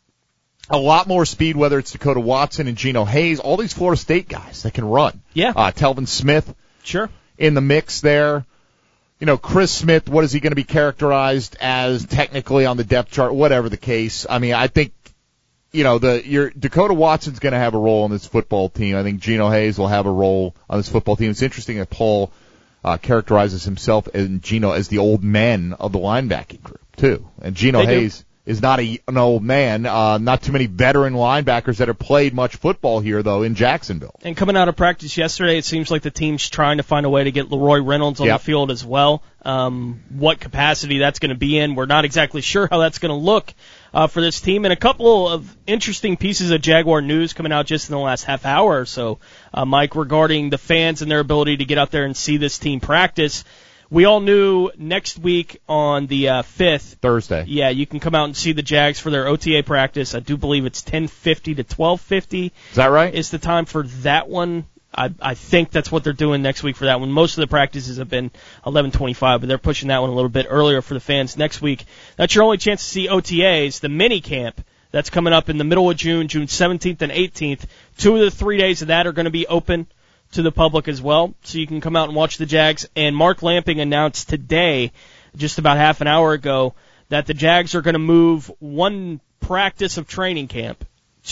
a lot more speed, whether it's Dakota Watson and Geno Hayes, all these Florida State guys that can run. Yeah. Uh, Telvin Smith. Sure. In the mix there. You know, Chris Smith, what is he going to be characterized as technically on the depth chart, whatever the case. I mean, I think, you know, the your Dakota Watson's going to have a role on this football team. I think Geno Hayes will have a role on this football team. It's interesting that Paul uh, characterizes himself and Geno as the old men of the linebacking group, too. And Geno They do. Hayes is not a, an old man. Uh, not too many veteran linebackers that have played much football here, though, in Jacksonville. And coming out of practice yesterday, it seems like the team's trying to find a way to get Leroy Reynolds on Yep. the field as well. Um, what capacity that's going to be in, we're not exactly sure how that's going to look uh, for this team. And a couple of interesting pieces of Jaguar news coming out just in the last half hour or so, uh, Mike, regarding the fans and their ability to get out there and see this team practice. We all knew next week on the uh, fifth, Thursday. yeah, you can come out and see the Jags for their O T A practice. I do believe it's ten fifty to twelve fifty. Is that right? Is the time for that one. I, I think that's what they're doing next week for that one. Most of the practices have been eleven twenty-five, but they're pushing that one a little bit earlier for the fans next week. That's your only chance to see O T As, the mini camp that's coming up in the middle of June, June seventeenth and eighteenth. Two of the three days of that are going to be open to the public as well, so you can come out and watch the Jags. And Mark Lamping announced today, just about half an hour ago, that the Jags are going to move one practice of training camp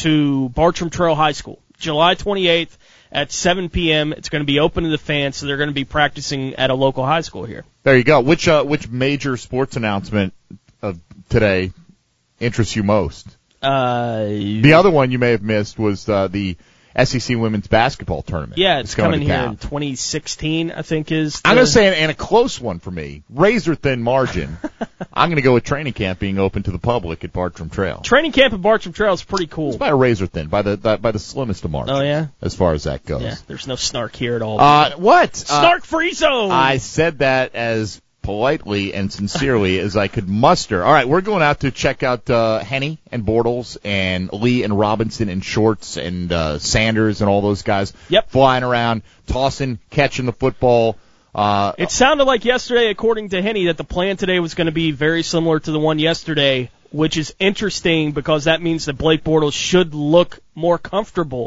to Bartram Trail High School, July twenty-eighth at seven p.m. It's going to be open to the fans, so they're going to be practicing at a local high school here. There you go. Which uh, which major sports announcement of today interests you most? Uh, The other one you may have missed was uh, the S E C women's basketball tournament. yeah, it's going coming to here town. in twenty sixteen, I think is. I'm the- going to say, an, and a close one for me, razor thin margin. I'm going to go with training camp being open to the public at Bartram Trail. Training camp at Bartram Trail is pretty cool. It's by a razor thin, by the, the by the slimmest of margins. Oh, yeah? As far as that goes. Yeah, there's no snark here at all. Uh, what? Snark free zone! Uh, I said that as politely and sincerely as I could muster. All right, we're going out to check out uh, Henny and Bortles and Lee and Robinson and Shorts and uh, Sanders and all those guys Yep. flying around, tossing, catching the football. Uh, It sounded like yesterday, according to Henny, that the plan today was going to be very similar to the one yesterday, which is interesting because that means that Blake Bortles should look more comfortable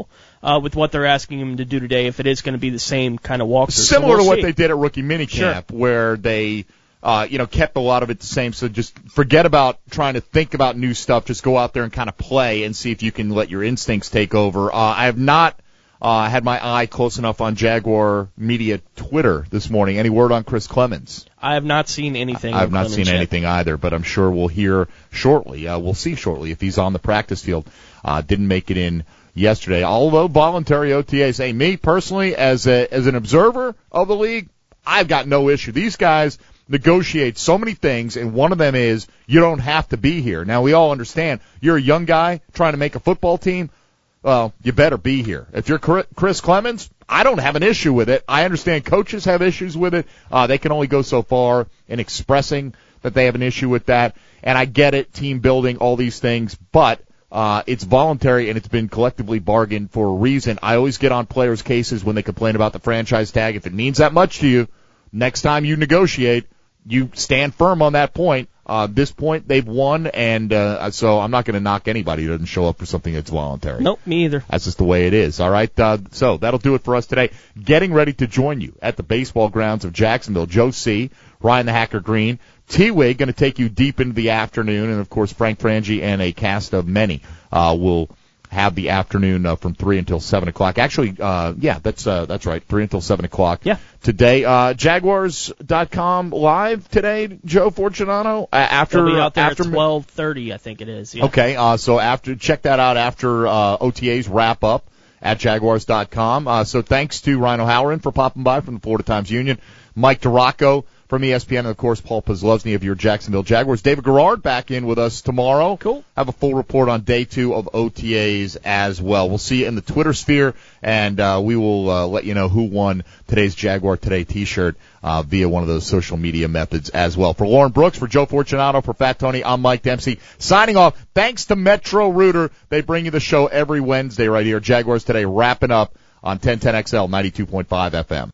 uh, with what they're asking him to do today, if it is going to be the same kind of walkthrough. Similar so we'll to what see. they did at rookie minicamp, Sure. where they, uh, you know, kept a lot of it the same. So just forget about trying to think about new stuff. Just go out there and kind of play and see if you can let your instincts take over. Uh, I have not uh, had my eye close enough on Jaguar Media Twitter this morning. Any word on Chris Clemens? I have not seen anything. I have on not Clemens seen yet. anything either, but I'm sure we'll hear shortly. Uh, we'll see shortly if he's on the practice field. Uh, didn't make it in yesterday, although voluntary O T As. Hey, me personally, as a as an observer of the league, I've got no issue. These guys negotiate so many things, and one of them is you don't have to be here. Now, we all understand you're a young guy trying to make a football team. Well, you better be here. If you're Chris Clemens, I don't have an issue with it. I understand coaches have issues with it. Uh, they can only go so far in expressing that they have an issue with that. And I get it, team building, all these things, but uh, it's voluntary and it's been collectively bargained for a reason. I always get on players' cases when they complain about the franchise tag. If it means that much to you, next time you negotiate, you stand firm on that point. Uh, this point, they've won, and uh, so I'm not going to knock anybody who doesn't show up for something that's voluntary. Nope, me either. That's just the way it is, all right? Uh, so that'll do it for us today. Getting ready to join you at the baseball grounds of Jacksonville, Joe C., Ryan the Hacker Green, T-Wig going to take you deep into the afternoon, and, of course, Frank Frangie and a cast of many uh, will have the afternoon uh, from three until seven o'clock. Actually, uh, yeah, that's uh, that's right, three until seven o'clock. Yeah. Today, uh, Jaguars dot com live today, Joe Fortunato. Uh, after They'll be out there after at twelve thirty, I think it is. Yeah. Okay, uh, so after check that out after uh, O T As wrap up at Jaguars dot com. Uh, so thanks to Ryan O'Halloran for popping by from the Florida Times Union, Mike DiRocco from E S P N, and, of course, Paul Posluszny of your Jacksonville Jaguars. David Garrard back in with us tomorrow. Cool. Have a full report on day two of O T As as well. We'll see you in the Twitter sphere, and uh, we will uh, let you know who won today's Jaguar Today T-shirt uh, via one of those social media methods as well. For Lauren Brooks, for Joe Fortunato, for Fat Tony, I'm Mike Dempsey. Signing off. Thanks to Metro Router. They bring you the show every Wednesday right here. Jaguars Today wrapping up on ten ten X L ninety-two point five F M.